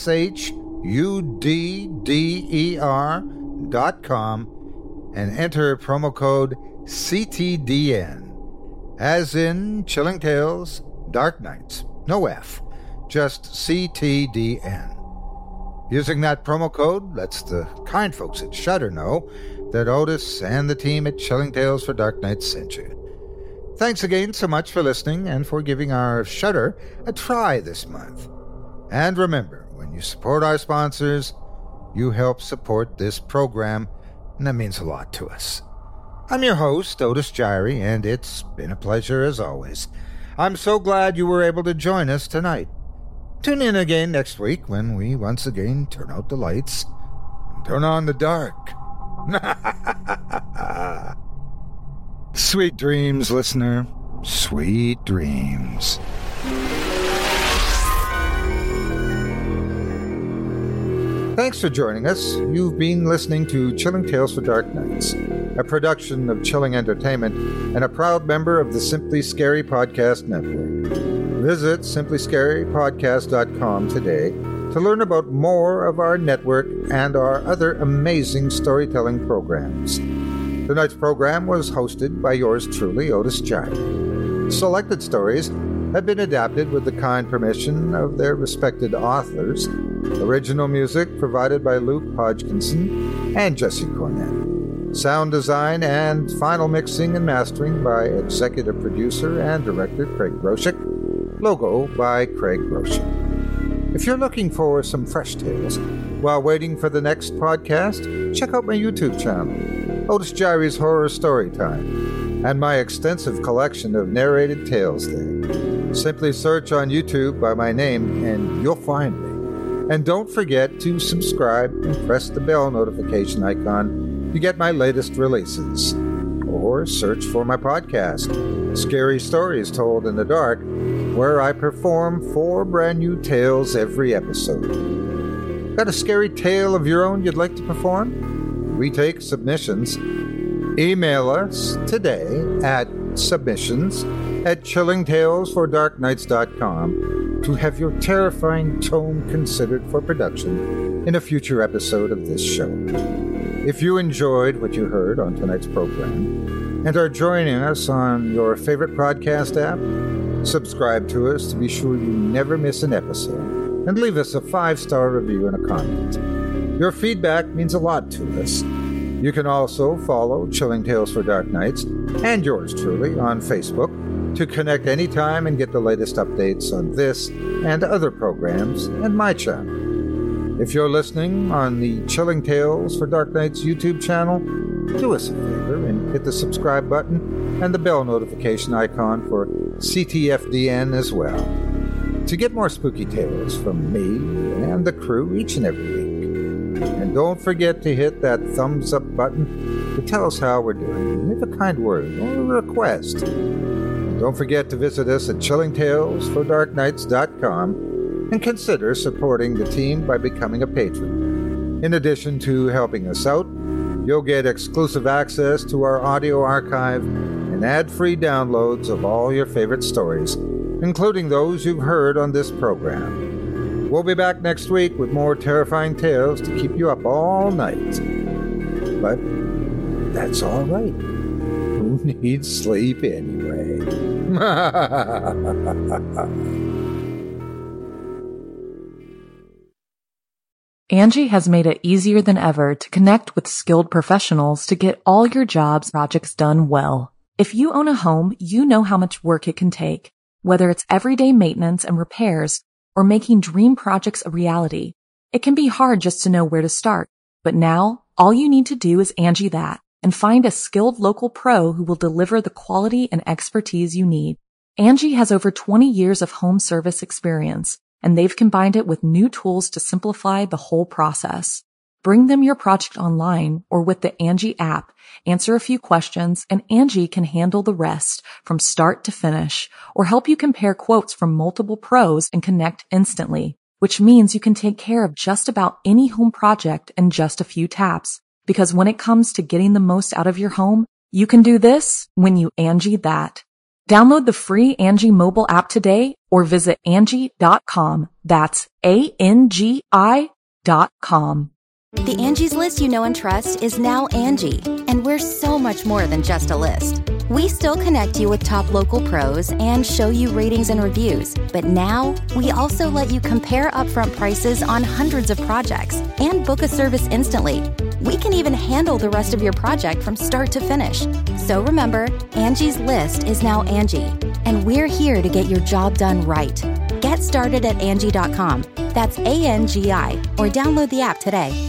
SHUDDER.com, and enter promo code CTDN, as in Chilling Tales, Dark Nights. No F, just CTDN. Using that promo code lets the kind folks at Shudder know that Otis and the team at Chilling Tales for Dark Nights sent you. Thanks again so much for listening and for giving our Shudder a try this month. And remember, when you support our sponsors, you help support this program, and that means a lot to us. I'm your host, Otis Jiry, and it's been a pleasure as always. I'm so glad you were able to join us tonight. Tune in again next week when we once again turn out the lights and turn on the dark. Sweet dreams, listener. Sweet dreams. Thanks for joining us. You've been listening to Chilling Tales for Dark Nights, a production of Chilling Entertainment and a proud member of the Simply Scary Podcast Network. Visit simplyscarypodcast.com today to learn about more of our network and our other amazing storytelling programs. Tonight's program was hosted by yours truly, Otis Jiry. Selected stories have been adapted with the kind permission of their respected authors. Original music provided by Luke Hodgkinson and Jesse Cornett. Sound design and final mixing and mastering by executive producer and director Craig Groshek. Logo by Craig Groshek. If you're looking for some fresh tales while waiting for the next podcast, check out my YouTube channel, Otis Jiry's Horror Storytime, and my extensive collection of narrated tales there. Simply search on YouTube by my name and you'll find me. And don't forget to subscribe and press the bell notification icon to get my latest releases. Or search for my podcast, Scary Stories Told in the Dark, where I perform 4 brand new tales every episode. Got a scary tale of your own you'd like to perform? We take submissions. Email us today at submissions@chillingtalesfordarknights.com to have your terrifying tome considered for production in a future episode of this show. If you enjoyed what you heard on tonight's program and are joining us on your favorite podcast app, subscribe to us to be sure you never miss an episode, and leave us a 5-star review and a comment. Your feedback means a lot to us. You can also follow Chilling Tales for Dark Nights and yours truly on Facebook to connect anytime and get the latest updates on this and other programs and my channel. If you're listening on the Chilling Tales for Dark Nights YouTube channel, do us a favor and hit the subscribe button and the bell notification icon for CTFDN as well, to get more spooky tales from me and the crew each and every week. And don't forget to hit that thumbs up button to tell us how we're doing. Leave a kind word or a request. And don't forget to visit us at chillingtalesfordarknights.com and consider supporting the team by becoming a patron. In addition to helping us out, you'll get exclusive access to our audio archive and ad-free downloads of all your favorite stories, including those you've heard on this program. We'll be back next week with more terrifying tales to keep you up all night. But that's all right. Who needs sleep anyway? Angie has made it easier than ever to connect with skilled professionals to get all your jobs projects done well. If you own a home, you know how much work it can take, whether it's everyday maintenance and repairs or making dream projects a reality. It can be hard just to know where to start, but now all you need to do is Angie that and find a skilled local pro who will deliver the quality and expertise you need. Angie has over 20 years of home service experience, and they've combined it with new tools to simplify the whole process. Bring them your project online or with the Angie app, answer a few questions, and Angie can handle the rest from start to finish or help you compare quotes from multiple pros and connect instantly, which means you can take care of just about any home project in just a few taps. Because when it comes to getting the most out of your home, you can do this when you Angie that. Download the free Angie mobile app today or visit Angie.com. That's ANGI.com. The Angie's List you know and trust is now Angie, and we're so much more than just a list. We still connect you with top local pros and show you ratings and reviews, but now we also let you compare upfront prices on hundreds of projects and book a service instantly. We can even handle the rest of your project from start to finish. So remember, Angie's List is now Angie, and we're here to get your job done right. Get started at Angie.com. That's ANGI, or download the app today.